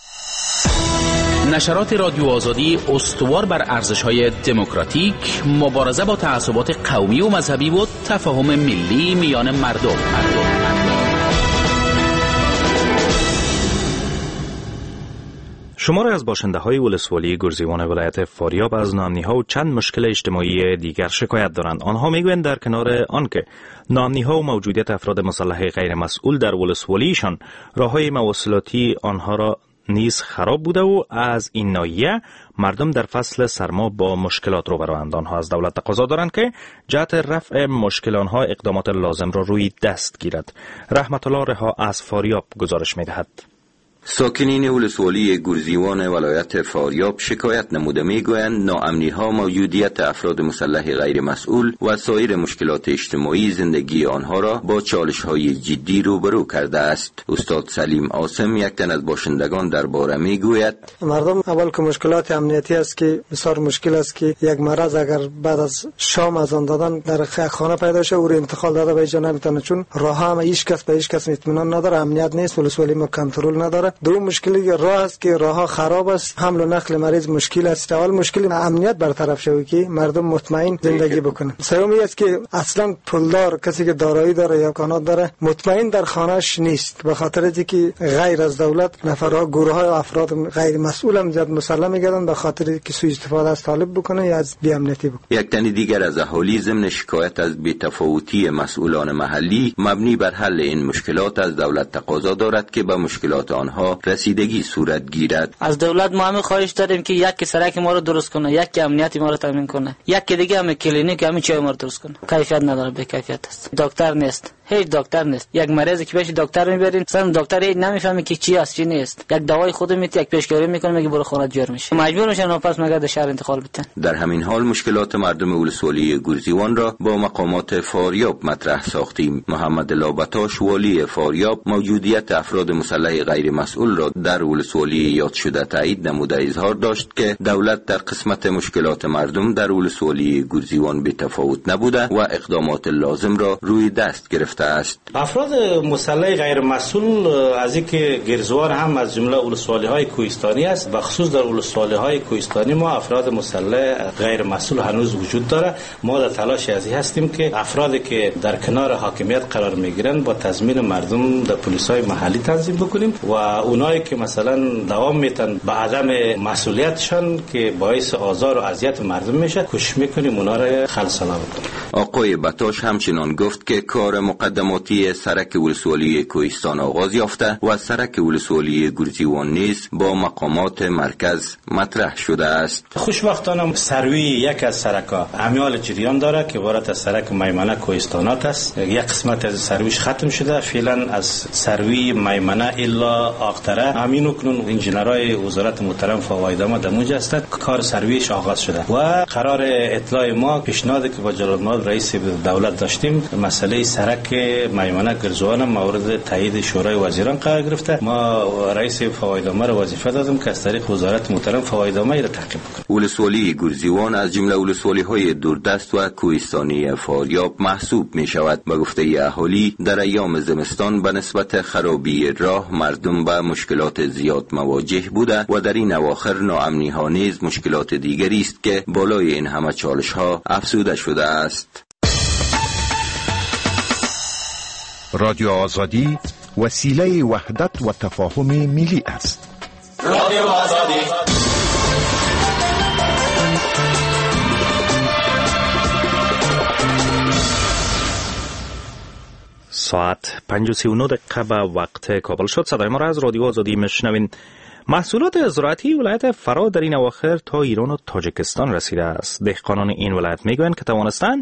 نشرات رادیو آزادی استوار بر ارزش‌های دموکراتیک، مبارزه با تعصبات قومی و مذهبی و تفاهم ملی میان مردم. شمار از باشنده‌های ولسوالی گرزیوان ولایت فاریاب از ناامنی‌ها و چند مشکل اجتماعی دیگر شکایت دارند. آنها میگویند در کنار آنکه ناامنی‌ها و موجودیت افراد مسلح غیر مسئول در ولسوالیشان راه‌های مواصلاتی آنها را نیز خراب بوده و از این ناحیه مردم در فصل سرما با مشکلات روبروند. آنها از دولت تقاضا دارند که جهت رفع مشکل آنها اقدامات لازم را روی دست گیرد. رحمت الله رها از فاریاب گزارش می‌دهد. ساکنین ولسوالی گرزیوان ولایت فاریاب شکایت نموده میگویند ناامنی‌ها، موجودیت افراد مسلح غیر مسئول و سایر مشکلات اجتماعی زندگی آنها را با چالش‌های جدی روبرو کرده است. استاد سلیم عاصم یک تن از باشندگان درباره میگوید مردم اول که مشکلات امنیتی است که بسیار مشکل است که یک مرض اگر بعد از شام از آن دادن در خانه پیدا شه او را انتقال داده به جا نمیتونه، چون راه هم هیچ کس به هیچ کس اطمینان نداره، امنیت نیست، ولسوالی ما کنترل نداره. دوم مشکلی راه است که راه خراب است، حمل و نقل مریض مشکل است. اول مشکل امنیت برطرف شود که مردم مطمئن زندگی بکنه. سومی است که اصلا پولدار کسی که دارایی داره یا امکانات داره مطمئن در خانه‌اش نیست، به خاطر اینکه غیر از دولت نفرها، گروه‌های افراد غیر مسئول هم زیاد مسلح می‌گردن به خاطر اینکه سوء استفاده از طالب بکنه یا از بی‌امنیتی بکنه. یک تن دیگر از اهالی ضمن شکایت از بی‌تفاوتی مسئولان محلی مبنی بر حل این مشکلات از دولت تقاضا دارد که به مشکلات آنها رسیدگی صورت گیرد. از دولت ما هم خواهش داریم که یک سرک ما رو درست کنه، یک امنیت ما رو تامین کنه، یک دیگه هم کلینیک همین چای ما رو درست کنه. کیفیت نداره، به کیفیت است. دکتر نیست، هیچ دکتر نیست. یک مریضی که پیش دکتر میبرین اصلا دکتر هیچ نمیفهمه که چی است چی نیست. یک دوای خود میت یک پیشگیری میکنه میگه برو خونه جور میشه، مجبور میشن واپس مگه شهر انتقال بدن. در همین حال مشکلات مردم ولسوالی گرزیوان را با مقامات فاریاب مطرح ساختیم. محمد لابتاش والی فاریاب موجودیت افراد مسلح غیر مسئول را در ولسوالی یاد شده تایید نموده اظهار داشت که دولت در قسمت مشکلات مردم در ولسوالی گرزیوان بی تفاوت نبوده و اقدامات لازم را روی دست گرفته است. افراد مسلح غیر مسئول از اینکه گرزوان هم از جمله ولسوالی‌های کوهستانی است، به خصوص در ولسوالی‌های کوهستانی ما افراد مسلح غیر مسئول هنوز وجود داره. ما در تلاش ازی هستیم که افرادی که در کنار حاکمیت قرار میگیرند با تضمین مردم در پلیس‌های محلی تنظیم بکنیم و اونایی که مثلا دوام میتن به عدم مسئولیتشان که باعث آزار و اذیت مردم میشه کوشش میکنیم اونا را خلصانه بکنیم. آقای بتاش همچنان گفت که کار مقدماتی سرک ولسوالی کوهستان آغاز یافته و سرک ولسوالی گرزیوان نیز با مقامات مرکز مطرح شده است. خوشبختانه سروی یک از سرک‌ها امیال جریان داره که عبارت از سرک میمنه کوهستانات است. یک قسمت از سرویش ختم شده، فعلا از سروی میمنه الا آقتره همین کنون انجینرهای وزارت محترم فوایدامه در موج هستند، کار سرویش آغاز شده و قرار اطلاع ما پیشنهادی که با جلال مآب رئیس دولت داشتیم مسئله سرک میمنه گرزوان مورد تایید شورای وزیران قرار گرفته. ما رئیس فوایدامه را وظیفه دادیم که از طریق وزارت محترم فوایدامه را تعقیب کنه. ولسوالی گرزیوان از جمله ولسوالی‌های دوردست و کوهستانی فاریاب محسوب می شود. به گفته اهالی در ایام زمستان به نسبت خرابی راه مردم به مشکلات زیاد مواجه بوده و در این اواخر ناامنی‌ها نیز مشکلات دیگری است که بالای این همه چالش‌ها افزوده شده است. رادیو آزادی وسیله وحدت و تفاهم ملی است. رادیو آزادی ساعت 5:39 به وقت کابل شد. صدای ما را از رادیو آزادی میشنوین. محصولات زراعتی ولایت فرا در این اواخر تا ایران و تاجیکستان رسیده است. دهقانان این ولایت میگویند که توانستند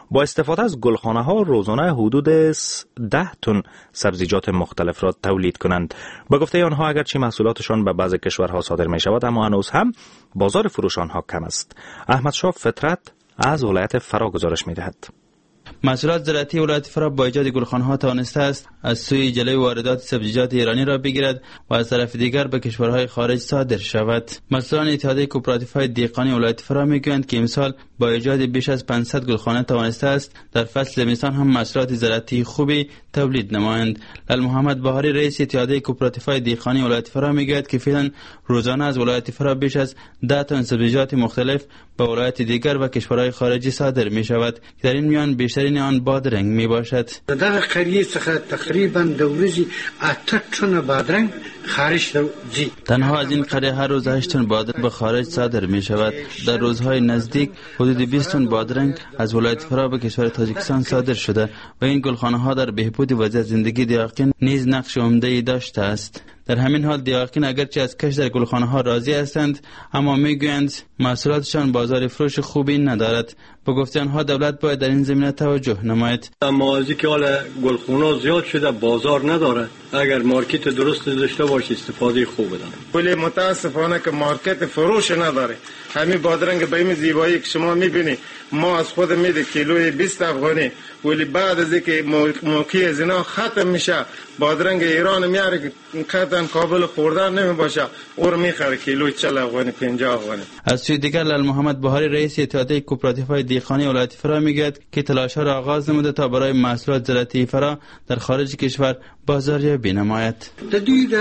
با استفاده از گلخانه ها روزانه حدود 10 تن سبزیجات مختلف را تولید کنند. با گفته آنها اگرچه محصولاتشان به بعضی کشورها صادر می شود اما هنوز هم بازار فروش آنها کم است. احمد شاه فطرت از ولایت فرا گزارش می دهد. محصولات زراعتی ولایت فرا با ایجاد گلخانه‌ها توانسته است از سوی جلوی واردات سبزیجات ایرانی را بگیرد و از طرف دیگر به کشورهای خارج صادر شود. مسئولان اتحادیه کوپراتیوهای دهقانی ولایت فرا میگویند که امسال با ایجاد بیش از 500 گلخانه توانسته است در فصل زمستان هم محصولات زراعتی خوبی تولید نمایند. لال محمد بهاری رئیس اتحادیه کوپراتیوهای دهقانی ولایت فرا میگوید که فعلا روزانه از ولایت فرا بیش از 10 تن سبزیجات مختلف به ولایت دیگر و کشورهای خارجی صادر می شود که در این میان بیشترین آن بادرنگ می باشد. در قریه څخه تقریبا د ورځې 8 تن بادرنگ خارج ځي. تنها از این قریه هر روز 8 تن بادرنگ به خارج صادر می شود. در روزهای نزدیک حدود 20 تن بادرنگ از ولایت فرا به کشور تاجیکستان صادر شده و این گلخانه ها در بهبود وضعیت زندگی دهقان نیز نقش عمده‌ای داشته است. در همین حال دهقان اگرچه از کش در گلخانه ها راضی هستند اما میگویند محصولاتشان بازار فروش خوبی ندارد. به گفته آنها دولت باید در این زمینه توجه نماید. اما از اینکه حالا گلخانه زیاد شده بازار نداره، اگر مارکت درست داشته باشه استفاده خوب داره. ولی متاسفانه که مارکت فروش نداره. همین بادرنگ به این زیبایی که شما میبینید ما از خود میده کیلوی 20 افغانی، ولی بعد از اینکه موقعی از اینا ختم میشه بادرنگ ایران میاره که قطعا قابل خوردن نمیباشه او رو میخره کیلوی 40 افغانی 50 افغانی. از سوی دیگر لال محمد بهاری رئیس اتحادیه کوپراتیوهای دهقانی ولایت فرا میگوید که تلاش‌ها را آغاز نموده تا برای محصولات زراعتی فرا در خارج کشور بازاریابی نماید. د دوی د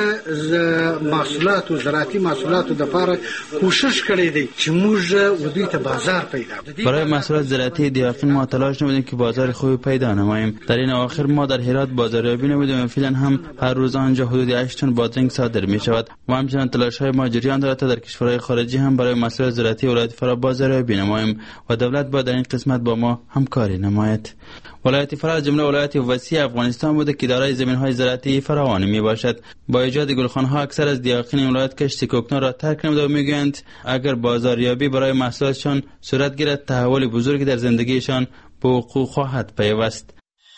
محصولات و زراعتی محصولات د لپاره کوشش کړی دی چې موږ ودوی ته بازار پیدا کړو. برای محصولات زراعتی دهقان ما تلاش نمودیم که بازار خوبی پیدا نماییم. در این اواخر ما در هرات بازاریابی نمودیم و فعلا هم هر روز آنجا حدود 8 تن بادرنگ صادر می شود و همچنین تلاش‌های ما جریان دارد تا در کشورهای خارجی هم برای محصولات زراعتی ولایت فرا بازاریابی نماییم و دولت باید در این قسمت با ما همکاری نماید. ولایت فرا از جمله ولایت وسیع افغانستان بوده که دارای زمین‌های زراعتی فراوان میباشد. با ایجاد گلخانه‌ها اکثر از دهقان این ولایت کشت کوکنار را ترک نموده و میگویند اگر بازاریابی برای محصولاتشان صورت گیرد تحول بزرگی در زندگیشان به وقوع خواهد پیوست.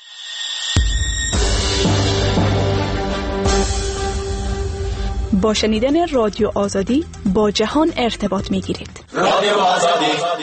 با شنیدن رادیو آزادی با جهان ارتباط میگیرید. رادیو آزادی.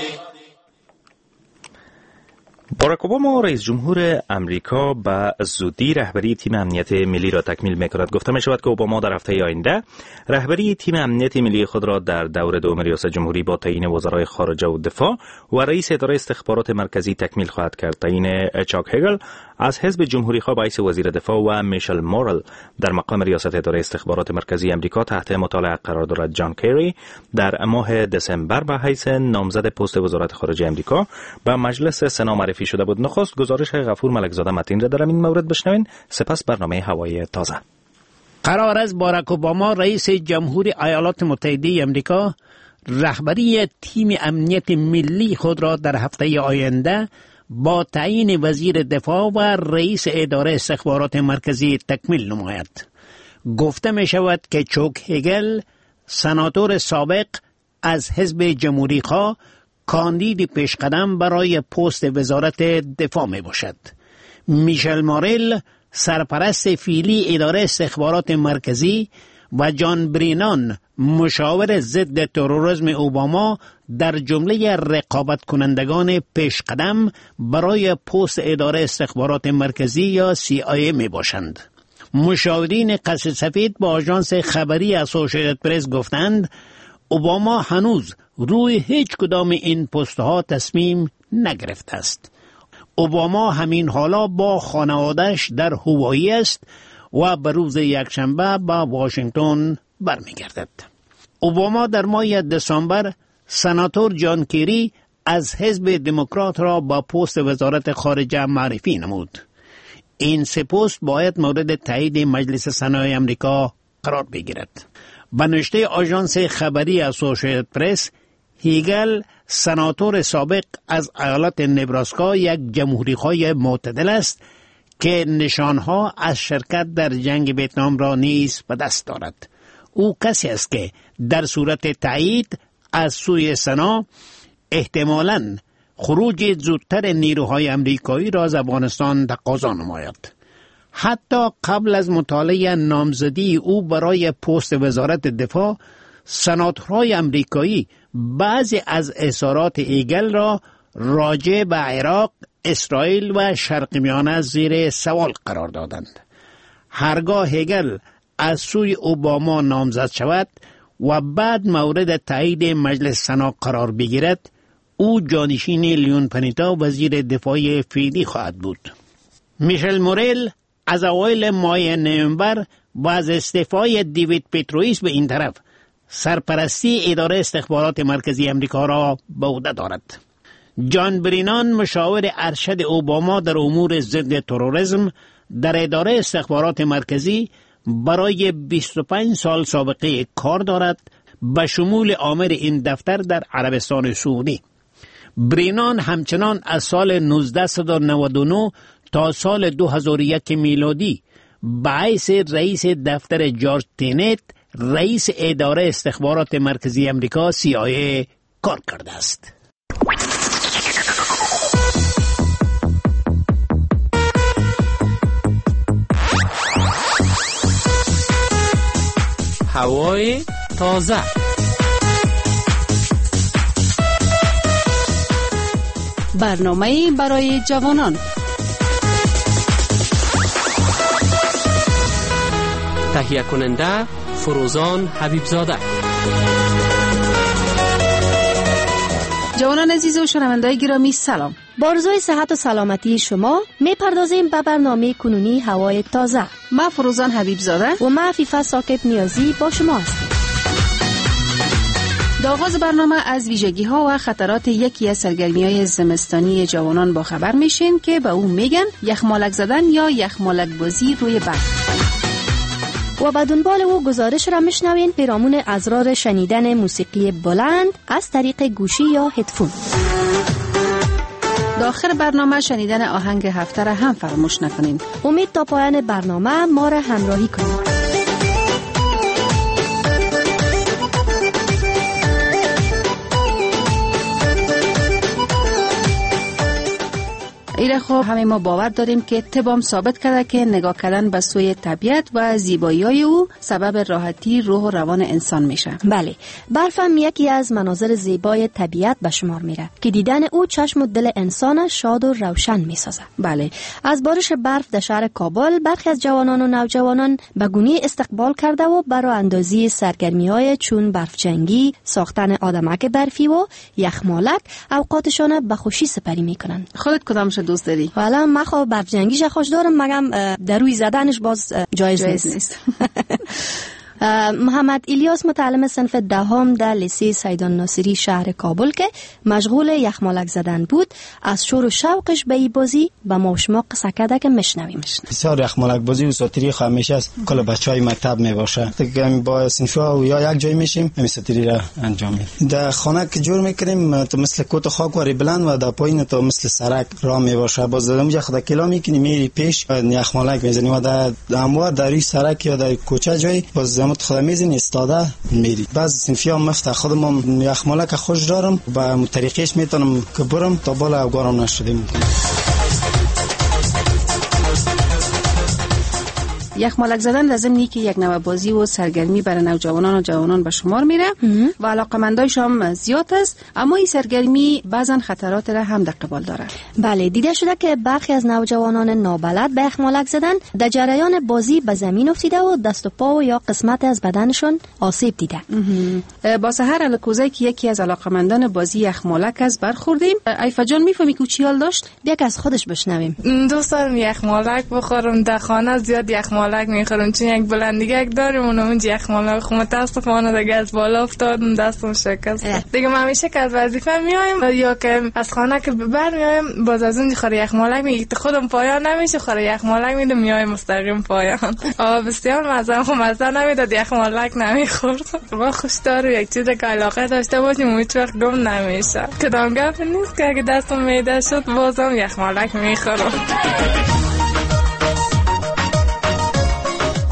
باراک اوباما رئیس جمهور امریکا به زودی رهبری تیم امنیت ملی را تکمیل می‌کند. گفته می‌شود که اوباما در هفته آینده رهبری تیم امنیت ملی خود را در دور دوم ریاست جمهوری با تعیین وزرای خارجه و دفاع و رئیس اداره استخبارات مرکزی تکمیل خواهد کرد. تعیین چاک هگل از حزب جمهوری‌خواه به حیث وزیر دفاع و میشل مورل در مقام ریاست اداره استخبارات مرکزی امریکا تحت مطالعه قرار دارد. جان کری در ماه دسامبر به حیث نامزد پست وزارت خارجه امریکا به مجلس سنا معرفی شده بود. نخست گزارش غفور ملکزاده متین را در این مورد بشنوین، سپس برنامه هوای تازه. قرار است باراک اوباما رئیس جمهور ایالات متحده امریکا رهبری تیم امنیت ملی خود را در هفته آینده با تعیین وزیر دفاع و رئیس اداره استخبارات مرکزی تکمیل نماید. گفته می شود که چوک هگل سناتور سابق از حزب جمهوری‌خواه کاندید پیشقدم برای پست وزارت دفاع می باشد. میشل مورل سرپرست فعلی اداره استخبارات مرکزی و جان برینان مشاور ضد تروریسم اوباما در جمله رقابت کنندگان پیشقدم برای پست اداره استخبارات مرکزی یا CIA می باشند. مشاورین قصر سفید با آژانس خبری اسوسییتد پرس گفتند اوباما هنوز روی هیچ کدام این پست‌ها تصمیم نگرفته است. اوباما همین حالا با خانواده‌اش در هوایی است و به روز یکشنبه به واشنگتن برمیگردد. اوباما در ماه دسامبر سناتور جان کری از حزب دموکرات را با پست وزارت خارجه معرفی نمود. این سه پست باید مورد تایید مجلس سنای امریکا قرار بگیرد. به نشته آژانس خبری اسوسییتد پرس، هیگل سناتور سابق از ایالت نبراسکا یک جمهوری‌خواه معتدل است که نشانها از شرکت در جنگ ویتنام را نیز به دست دارد. او کسی است که در صورت تایید از سوی سنا احتمالاً خروج زودتر نیروهای امریکایی را از افغانستان تقاضا نماید. حتی قبل از مطالعه نامزدی او برای پست وزارت دفاع، سناتورهای امریکایی بعضی از اظهارات هگل را راجع به عراق، اسرائیل و شرق میانه زیر سوال قرار دادند. هرگاه هگل از سوی اوباما نامزد شود و بعد مورد تایید مجلس سنا قرار بگیرد، او جانشین لیون پنیتا وزیر دفاع فعلی خواهد بود. میشل مورل از اوایل ماه نوامبر و از استعفای دیوید پترویس به این طرف سرپرستی اداره استخبارات مرکزی امریکا را به عهده دارد. جان برینان مشاور ارشد اوباما در امور ضد تروریسم در اداره استخبارات مرکزی برای 25 سال سابقه کار دارد، به شمول آمر این دفتر در عربستان سعودی. برینان همچنان از سال 1999 تا سال 2001 میلادی به حیث رئیس دفتر جورج تینت، رئیس اداره استخبارات مرکزی امریکا CIA کار کرده است. هوای تازه. برنامه برای جوانان. تهیه کننده فروزان حبیبزاده. جوانان عزیز و شنونده‌های گرامی سلام. با آرزوی صحت و سلامتی شما میپردازیم به برنامه کنونی هوای تازه. ما فروزان حبیبزاده و ما عفیفه ثاقب نیازی با شما هستیم. در آغاز برنامه از ویژگی‌ها و خطرات یکی از سرگرمی‌های زمستانی جوانان با خبر میشین که به اون میگن یخمالک زدن یا یخمالک بازی روی برف. و به دنبال او گزارش را میشنوین پیرامون اسرار شنیدن موسیقی بلند از طریق گوشی یا هدفون. داخل برنامه شنیدن آهنگ هفته را هم فراموش نکنین. امید تا پایان برنامه ما را همراهی کنید. ایره خب همه ما باور داریم که طب ثابت کرده که نگاه کردن به سوی طبیعت و زیبایی‌های او سبب راحتی روح و روان انسان میشه. بله، برف هم یکی از مناظر زیبای طبیعت به شمار میره که دیدن او چشم و دل انسان شاد و روشن میسازه. بله، از بارش برف در شهر کابل برخی از جوانان و نوجوانان به گونی استقبال کرده و برای اندازی سرگرمی‌های چون برفجنگی، ساختن آدمک برفی و یخمالک اوقاتشان به خوشی سپری میکنن. خودت کدامش دوست داری؟ والا من خب برفجنگیش خوش دارم، مگم در روی زدنش باز جایز نیست. محمد الیاس متعلم صنف دهم در لیسه سیدان ناصری شهر کابل که مشغول یخمالک زدن بود، از شور و شوقش به این بازی به ما و شما قصه کرده که میشنویم. بسیار یخمالک بازی و ساتری همیشه از کل بچهای مکتب میباشه. دیگه با صنفا یا یک جای میشیم همین ساتری را انجام میدیم. در خانه که جور میکنیم تو مثل کوت خاک وری بلند و در پایین تو مثل سرک راه میباشه. باز اونجا خدا کلا میکنی میری پیش یخمالک میزنی و در اموار در این سرک یا در کوچه جای باز زمت خدا میزنی استاده میری. بعض صنفیا مفت خودم یخمالک خوش دارم با طریقش میتونم که برم تا بالا افغانم نشدیم. یخمالک زدن در ضمنی که یک نوع بازی و سرگرمی برای نوجوانان و جوانان به شمار میره و علاقمندایش هم زیاد است، اما این سرگرمی بعضا خطرات را هم در قبال داره. بله، دیده شده که برخی از نوجوانان نابلد به یخمالک زدن در جریان بازی به زمین افتیده و دست و پا و یا قسمت از بدنشون آسیب دیده. با سحر الکوزه که یکی از علاقمندان بازی یخمالک از برخوردیم. ایفا جان میفهمی که چی حال داشت؟ بیاک از خودش بشنویم. دوست دارم یخمالک بخورم، در خانه زیاد یخمالک میخورم چون یک بلندیگک داریم اونم یخمالک خو متاسفانه دیگه از بالا افتادم دستم شکست. دیگه ما همیشه که از وظیفه میایم یا که از خانه که برمیایم باز از اون خوره یخمالک میگه خودم پایان نمیشه خوره یخمالک میدم میایم مستقیم پایان. بسیار مزه خو مزه نمیداد یخمالک نمیخورد. ما خوش دارم یک چیز که علاقه داشته باشیم هیچ وقت گم نمیشه. کدام گپ نیست که اگه دستم میده شد بازم یخمالک میخورم.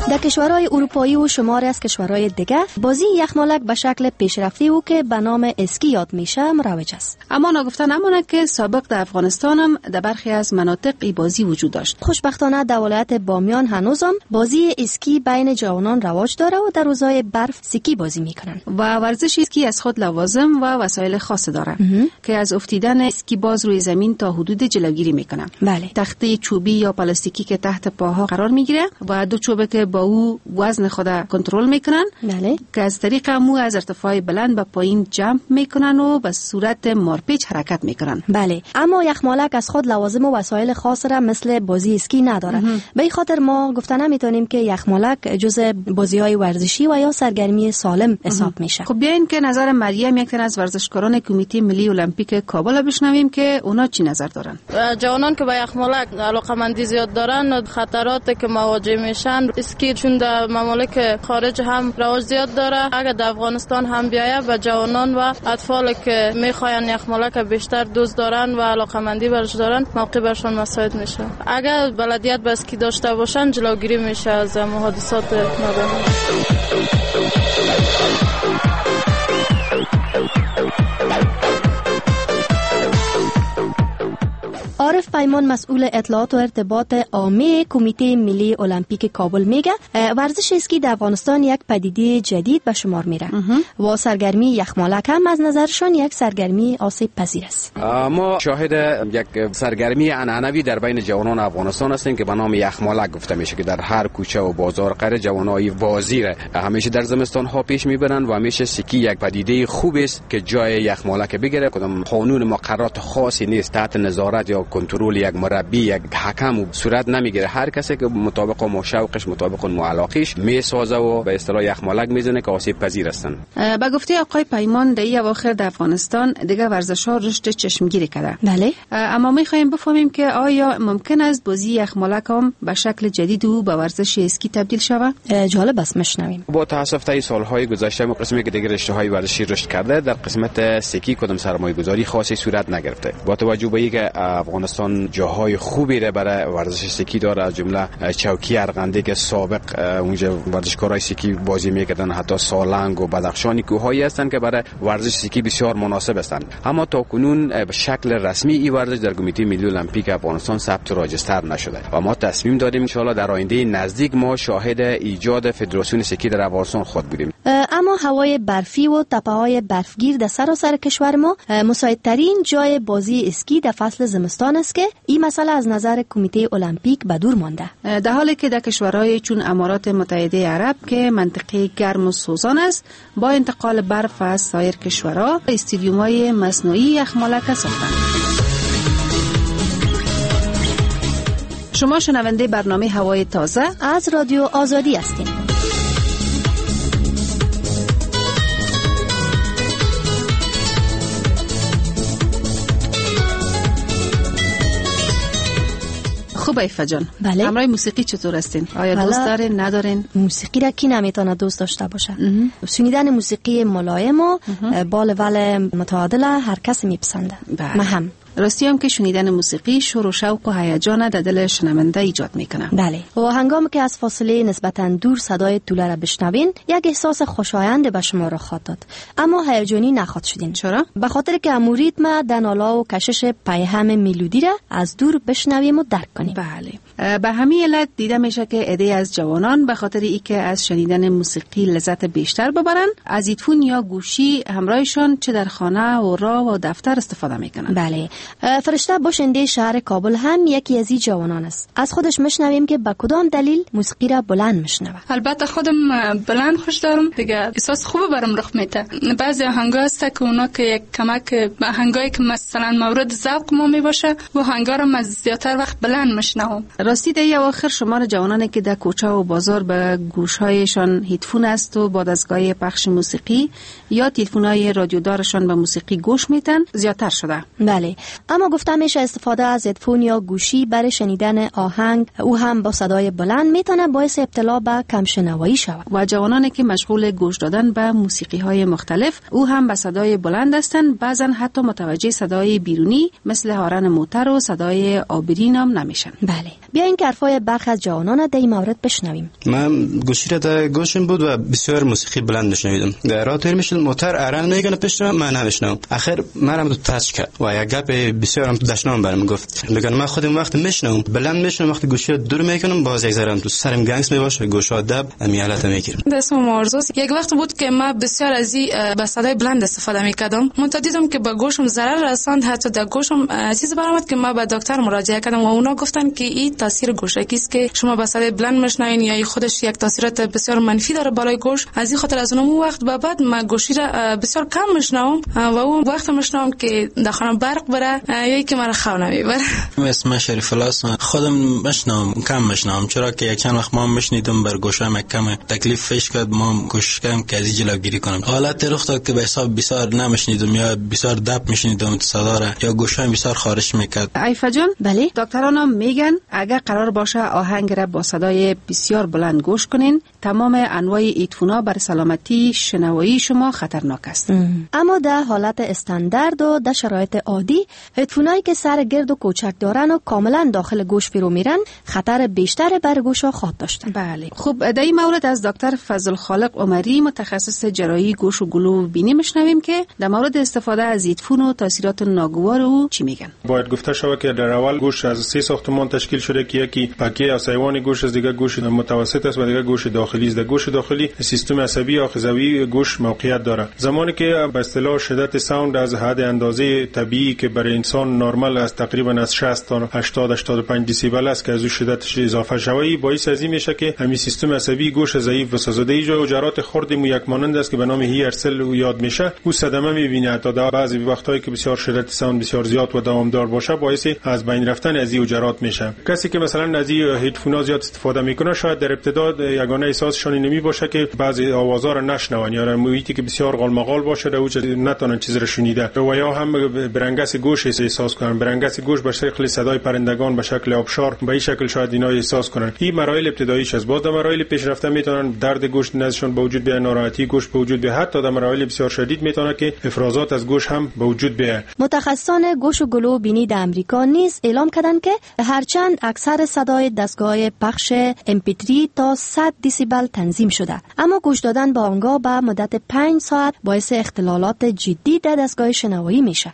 در کشورهای اروپایی و شماری از کشورهای دیگه بازی یخمالک به شکل پیشرفته و که به نام اسکی یاد میشه مروج است. اما نگفته نمونه که سابق در افغانستان هم در برخی از مناطق ای بازی وجود داشت. خوشبختانه در ولایت بامیان هنوزم بازی اسکی بین جوانان رواج داره و در روزهای برف سکی بازی میکنن. و ورزش اسکی از خود لوازم و وسایل خاص داره که از افتیدن اسکی باز روی زمین تا حدود جلوگیری میکنه. بله. تخته چوبی یا پلاستیکی که تحت پاها قرار میگیره و دو چوبه که با او وزن خود کنترل میکنن. بله. که از طریق مو از ارتفاع بلند به پایین جمپ میکنن و به صورت مارپیچ حرکت میکنن. بله. اما یخمالک از خود لوازم و وسایل خاص را مثل بازی اسکی نداره. به این خاطر ما گفته نمیتونیم که یخمالک جزء بازی‌های ورزشی و یا سرگرمی سالم حساب میشه. خب بیاین که نظر مریم، یک تن از ورزشکاران کمیته ملی المپیک کابل بشنویم که اونا چی نظر دارن. جوانان که به یخمالک علاقه‌مندی زیاد دارن، خطراتی که مواجه میشن، اسکی چون در ممالک خارج هم رواج زیاد داره، اگر در افغانستان هم بیایه به جوانان و اطفال که میخواین یخمالک بیشتر دوست دارن و علاقه‌مندی برش دارن موقع برشون مساعد میشه. اگر بلدیت به اسکی داشته باشن جلوگیری میشه از حادثات ناگهانی. عارف پیمان مسئول اطلاعات و ارتباط عامه کمیته ملی المپیک کابل میگه ورزش اسکی در افغانستان یک پدیده جدید به شمار میره و سرگرمی یخمالک هم از نظرشان یک سرگرمی آسیب پذیر است. ما شاهد یک سرگرمی عنعنوی در بین جوانان افغانستان هستیم که به نام یخمالک گفته میشه که در هر کوچه و بازار غیر جوانای وازیر همیشه در زمستان ها پیش میبرن و همیشه اسکی یک پدیده خوب است که جای یخمالک بگیره. کدام قانون مقررات خاصی نیست تحت نظارت یا کنترل یک مربی یک حکم صورت نمیگیره. هر کسی که مطابق و شوقش مطابق و علاقش میسازه و به اصطلاح یخمالک میزنه که آسیب پذیر هستن. با گفته آقای پیمان در اواخر در افغانستان دیگه ورزش‌ها رشد چشمگیری کرده. بله. اما می‌خوایم بفهمیم که آیا ممکن است بازی یخمالک هم به شکل جدید و به ورزش اسکی تبدیل شود؟ جالب است مشنویم. با تاسف تا سالهای گذشته قسمی که دیگه رشته‌های ورزشی رشد کرده در قسمت اسکی کدام سرمایه‌گذاری خاصی صورت نگرفته. با توجه به اینکه افغانستان جاهای خوبی را برای ورزش اسکی داره، از جمله چوکی ارغنده که سابق اونجا ورزشکارای اسکی بازی میکردن، حتی سالنگ و بدخشانی کوههایی هستند که برای ورزش اسکی بسیار مناسب هستند. اما تا کنون به شکل رسمی این ورزش در کمیته ملی المپیک افغانستان ثبت و راجستر نشده و ما تصمیم داریم ان شاءالله در آینده نزدیک ما شاهد ایجاد فدراسیون اسکی در افغانستان خود بودیم. اما هوای برفی و تپه‌های برفگیر در سراسر کشور ما مساعدترین جای بازی اسکی در فصل زمستان است که این مسئله از نظر کمیته المپیک به دور مانده. در حالی که در کشورهای چون امارات متحده عرب که منطقه گرم و سوزان است، با انتقال برف از سایر کشورها استادیوم‌های مصنوعی یخمالک ساختند. شما شنونده برنامه هوای تازه از رادیو آزادی هستید. خوب ایفا جان. بله. همراه موسیقی چطور هستین؟ آیا دوست دارین ندارین؟ موسیقی را کی نمیتونه دوست داشته باشه؟ شنیدن موسیقی ملایم و بال ول متعادل هر کسی میپسنده. من هم راستی هم که شنیدن موسیقی شور و شوق و هیجان در دل شنونده ایجاد میکنه. بله. و هنگامی که از فاصله نسبتا دور صدای توله را بشنوین یک احساس خوشایند به شما را خواهد داد. اما هیجانی نخواهد شدین. چرا؟ به خاطر که ریتم دنالا و کشش پیهم ملودی را از دور بشنویم و درک کنیم. بله. به همین علت دیده میشه که عده از جوانان به خاطر اینکه از شنیدن موسیقی لذت بیشتر ببرن از ایدفون یا گوشی همراهشان چه در خانه و راه و دفتر استفاده میکنن. بله. فرشته باشنده شهر کابل هم یکی از این جوانان است. از خودش مشنویم که به کدام دلیل موسیقی را بلند مشنوه. البته خودم بلند خوش دارم دیگه، احساس خوب برام رخ میده. بعضی آهنگا هست که اونا که یک کمک به آهنگایی که مثلا مورد ذوق ما میباشه و آهنگا رو از زیاتر وقت بلند مشنوم. راستی در اواخر شمار جوانانی که در کوچه و بازار به گوشهایشان هدفون است و با دستگاه پخش موسیقی یا تلفن‌های رادیودارشان به موسیقی گوش میتن زیاتر شده. بله. اما گفته میشه استفاده از هدفون یا گوشی برای شنیدن آهنگ او هم با صدای بلند میتونه باعث ابتلا به کم شنوایی شود. و جوانانی که مشغول گوش دادن به موسیقی های مختلف او هم به صدای بلند هستند، بعضا حتی متوجه صدای بیرونی مثل هارن موتر و صدای آبرین هم نمیشن. بله. بیاین که حرفای برخی از جوانان در این مورد بشنویم. من گوشی را در گوشم بود و بسیار موسیقی بلند میشنیدم. در راه تیر میشد موتور ارن میگنه پیشم من نمیشنم. آخر منم تو تاچ کرد و یک گپ بسیار هم تو دشنام برام گفت. میگن من خودم وقت میشنم بلند میشنم وقتی گوشی رو دور میکنم باز یک ذره تو سرم گنگس میباشه گوشا دب امیالت میگیرم. اسمم آرزوست. یک وقت بود که من بسیار از این با صدای بلند استفاده میکردم. من دیدم که با گوشم ضرر رساند، حتی در گوشم چیز برآمد که من به دکتر مراجعه کردم و اونا گفتن که این تاثیر گوشکی است که شما با صدای بلند میشنوین یا خودش یک تاثیرات بسیار منفی داره بالای گوش. از این خاطر از اون وقت به بعد من گوشی را بسیار کم میشنوم و اون وقت میشنوم که در خانه برق بره یا که مرا خو نمیبره. اسم شریف الله است. خودم میشنوم کم میشنوم چرا که یک چند وقت ما میشنیدم بر گوشم کم تکلیف فش کرد ما گوش کم که از جلوگیری کنم. حالت رخ داد که به حساب بسیار نمیشنیدم یا بسیار دب میشنیدم صدا را یا گوشم بسیار خارش میکرد. عیفه جان بله دکتران هم میگن اگر قرار باشه آهنگ را با صدای بسیار بلند گوش کنین تمام انواع ایتفونا بر سلامتی شنوایی شما خطرناک است. اما در حالت استاندارد و در شرایط عادی هدفونایی که سر گرد و کوچک دارن و کاملا داخل گوش فرو میرن خطر بیشتر بر گوش خواهد داشتن. بله خب در این مورد از دکتر فضل خالق عمری متخصص جراحی گوش و گلو و بینی میشنویم که در مورد استفاده از هدفون و تاثیرات ناگوار او چی میگن. باید گفته شود که در اول گوش از 3 ساختمان تشکیل شده که یکی پکه اسیوان گوش است، دیگر گوش متوسط است و دیگر گوش داخلی است. در گوش داخلی سیستم عصبی آخذوی گوش موقعیت داره. زمانی که به اصطلاح شدت ساوند از حد اندازه طبیعی که برای انسان نرمال است تقریبا از 60 تا 80-85 دسیبل است که از شدتش اضافه شوی باعث از این میشه که همین سیستم عصبی گوش ضعیف و سازنده جراحت خرد یک مانند است که به نام هیرسل یاد میشه او صدمه میبینه تا در بعضی وقتایی که بسیار شدت ساوند بسیار زیاد و دوامدار باشه باعث از بین رفتن از این جراحت میشه. کسی که مثلا از این هدفون زیاد استفاده میکنه شاید در ابتدا یگانه احساسشون نمی باشه که بعضی آوازا رو نشنون یا محیطی که بسیار غالمغال باشه در اوج نتونن چیز رو شنیده و یا هم برنگس گوش احساس کنن. برنگس گوش به شکل صدای پرندگان به شکل آبشار به این شکل شاید اینا احساس کنن. این مراحل ابتداییش است. بعد در مراحل پیشرفته میتونن درد گوش نزدشون به وجود بیاد، ناراحتی گوش به وجود بیاد، حتی در مراحل بسیار شدید میتونه که افرازات از گوش هم به وجود بیاد. متخصصان گوش و گلو بینی در امریکا نیز اعلام کردند که هرچند اکثر صدای دستگاه پخش MP3 تا 100 دسیبل تنظیم شده اما گوش دادن با آنها به مدت 5 ساعت باعث اختلالات جدی در دستگاه شنوایی میشه.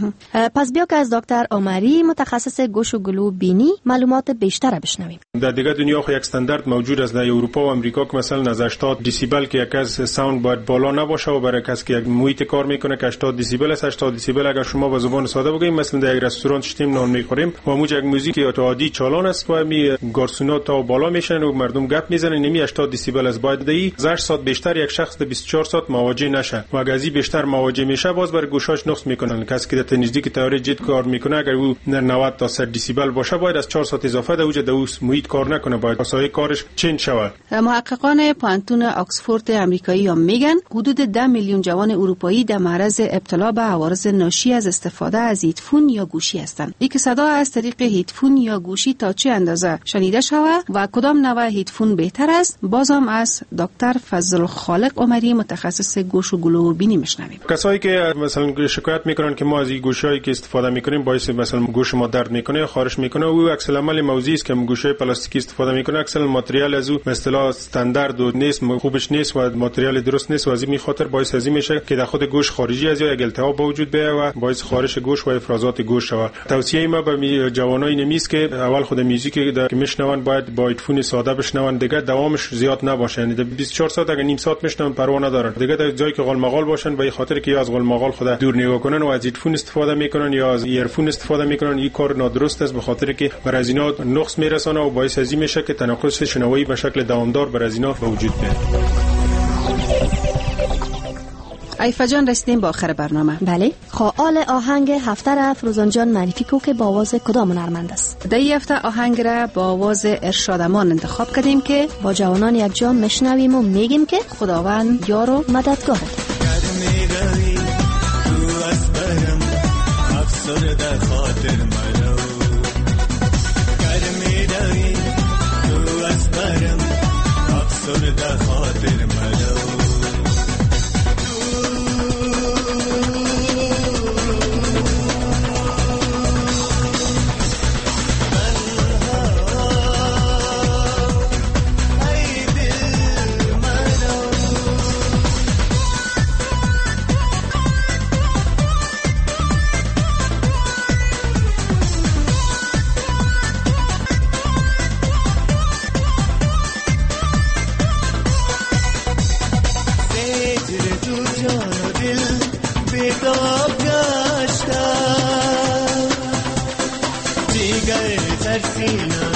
پس بیا که از دکتر عمری متخصص گوش و گلو بینی معلومات بیشتر بشنویم. در دیگه دنیا خو یک استاندارد موجود است در اروپا و امریکا که مثلا از 80 دسیبل که یک از ساوند باید بالا نباشه و برای کسی که یک محیط کار میکنه که 80 دسیبل است. 80 دسیبل اگر شما به زبان ساده بگیم مثلا در یک رستوران شتیم نان میخوریم و موج یک موزیک عادی چالان است و می گارسونا تا بالا میشن و مردم گپ میزنن نمی 80 دسیبل است. باید دی 8 ساعت بیشتر یک شخص 24 ساعت مواجه نشه و اگر از بیشتر مواجه میشه باز بر گوشاش نقص میکنن. کسی که در نزدیک تئوری جد کار میکنه اگر او 90 تا 100 دسیبل باشه باید از 4 ساعت اضافه در اوج دوس محیط کار نکنه، باید وسایل کارش چنج شود. محققان پانتون آکسفورد آمریکایی هم میگن حدود 10 میلیون جوان اروپایی در معرض ابتلا به عوارض ناشی از استفاده از هدفون یا گوشی هستند. اینکه صدا از طریق هدفون یا گوشی تا چه اندازه شنیده شود و کدام نوع هدفون بهتر است بازم از دکتر فضل خالق عمری متخصص گوش و گلو بینی میشنویم. کسایی که مثلا شکایت میکنن که ما از این گوشایی که استفاده میکنیم باعث مثلا گوش ما درد میکنه یا خارش میکنه او عکس العمل موضوعی است که گوشه پلاستیکی استفاده میکنه عکس ماتریال از او به اصطلاح استاندارد و نیست، خوبش نیست و ماتریال درست نیست و از این خاطر باعث از این میشه که در خود گوش خارجی از یا یک التهاب به وجود بیاد و باعث خارش گوش و افرازات گوش شود. توصیه ما به جوانای نمیست که اول خود موزیک که میشنون باید با هدفون ساده بشنون، دیگه دوامش زیاد نباشه، یعنی 24 ساعت اگر نیم ساعت میشنون پروا ندارن، دیگه در جایی که غالمغال باشن به این خاطر که یا از غالمغال خود دور نگاه کنن و از هدفون استفاده میکنن یا از ایرفون استفاده میکنن. این کار نادرست است به خاطر که بر از اینا نقص میرسونه و باعث از این میشه که تناقض شنوایی به شکل دوامدار بر از اینا به وجود بیاد. عیفه جان رسیدیم با آخر برنامه. بله خواهال آهنگ هفته را فروزان جان معرفی کو که با آواز کدام هنرمند است؟ در این هفته آهنگ را با آواز ارشاد امان انتخاب کردیم که با جوانان یک جا میشنویم و میگیم که خداوند یار و مددگارت. در خاطر مرا گرمی داری تو از برم افسر در خاطر مرا تنها در سینه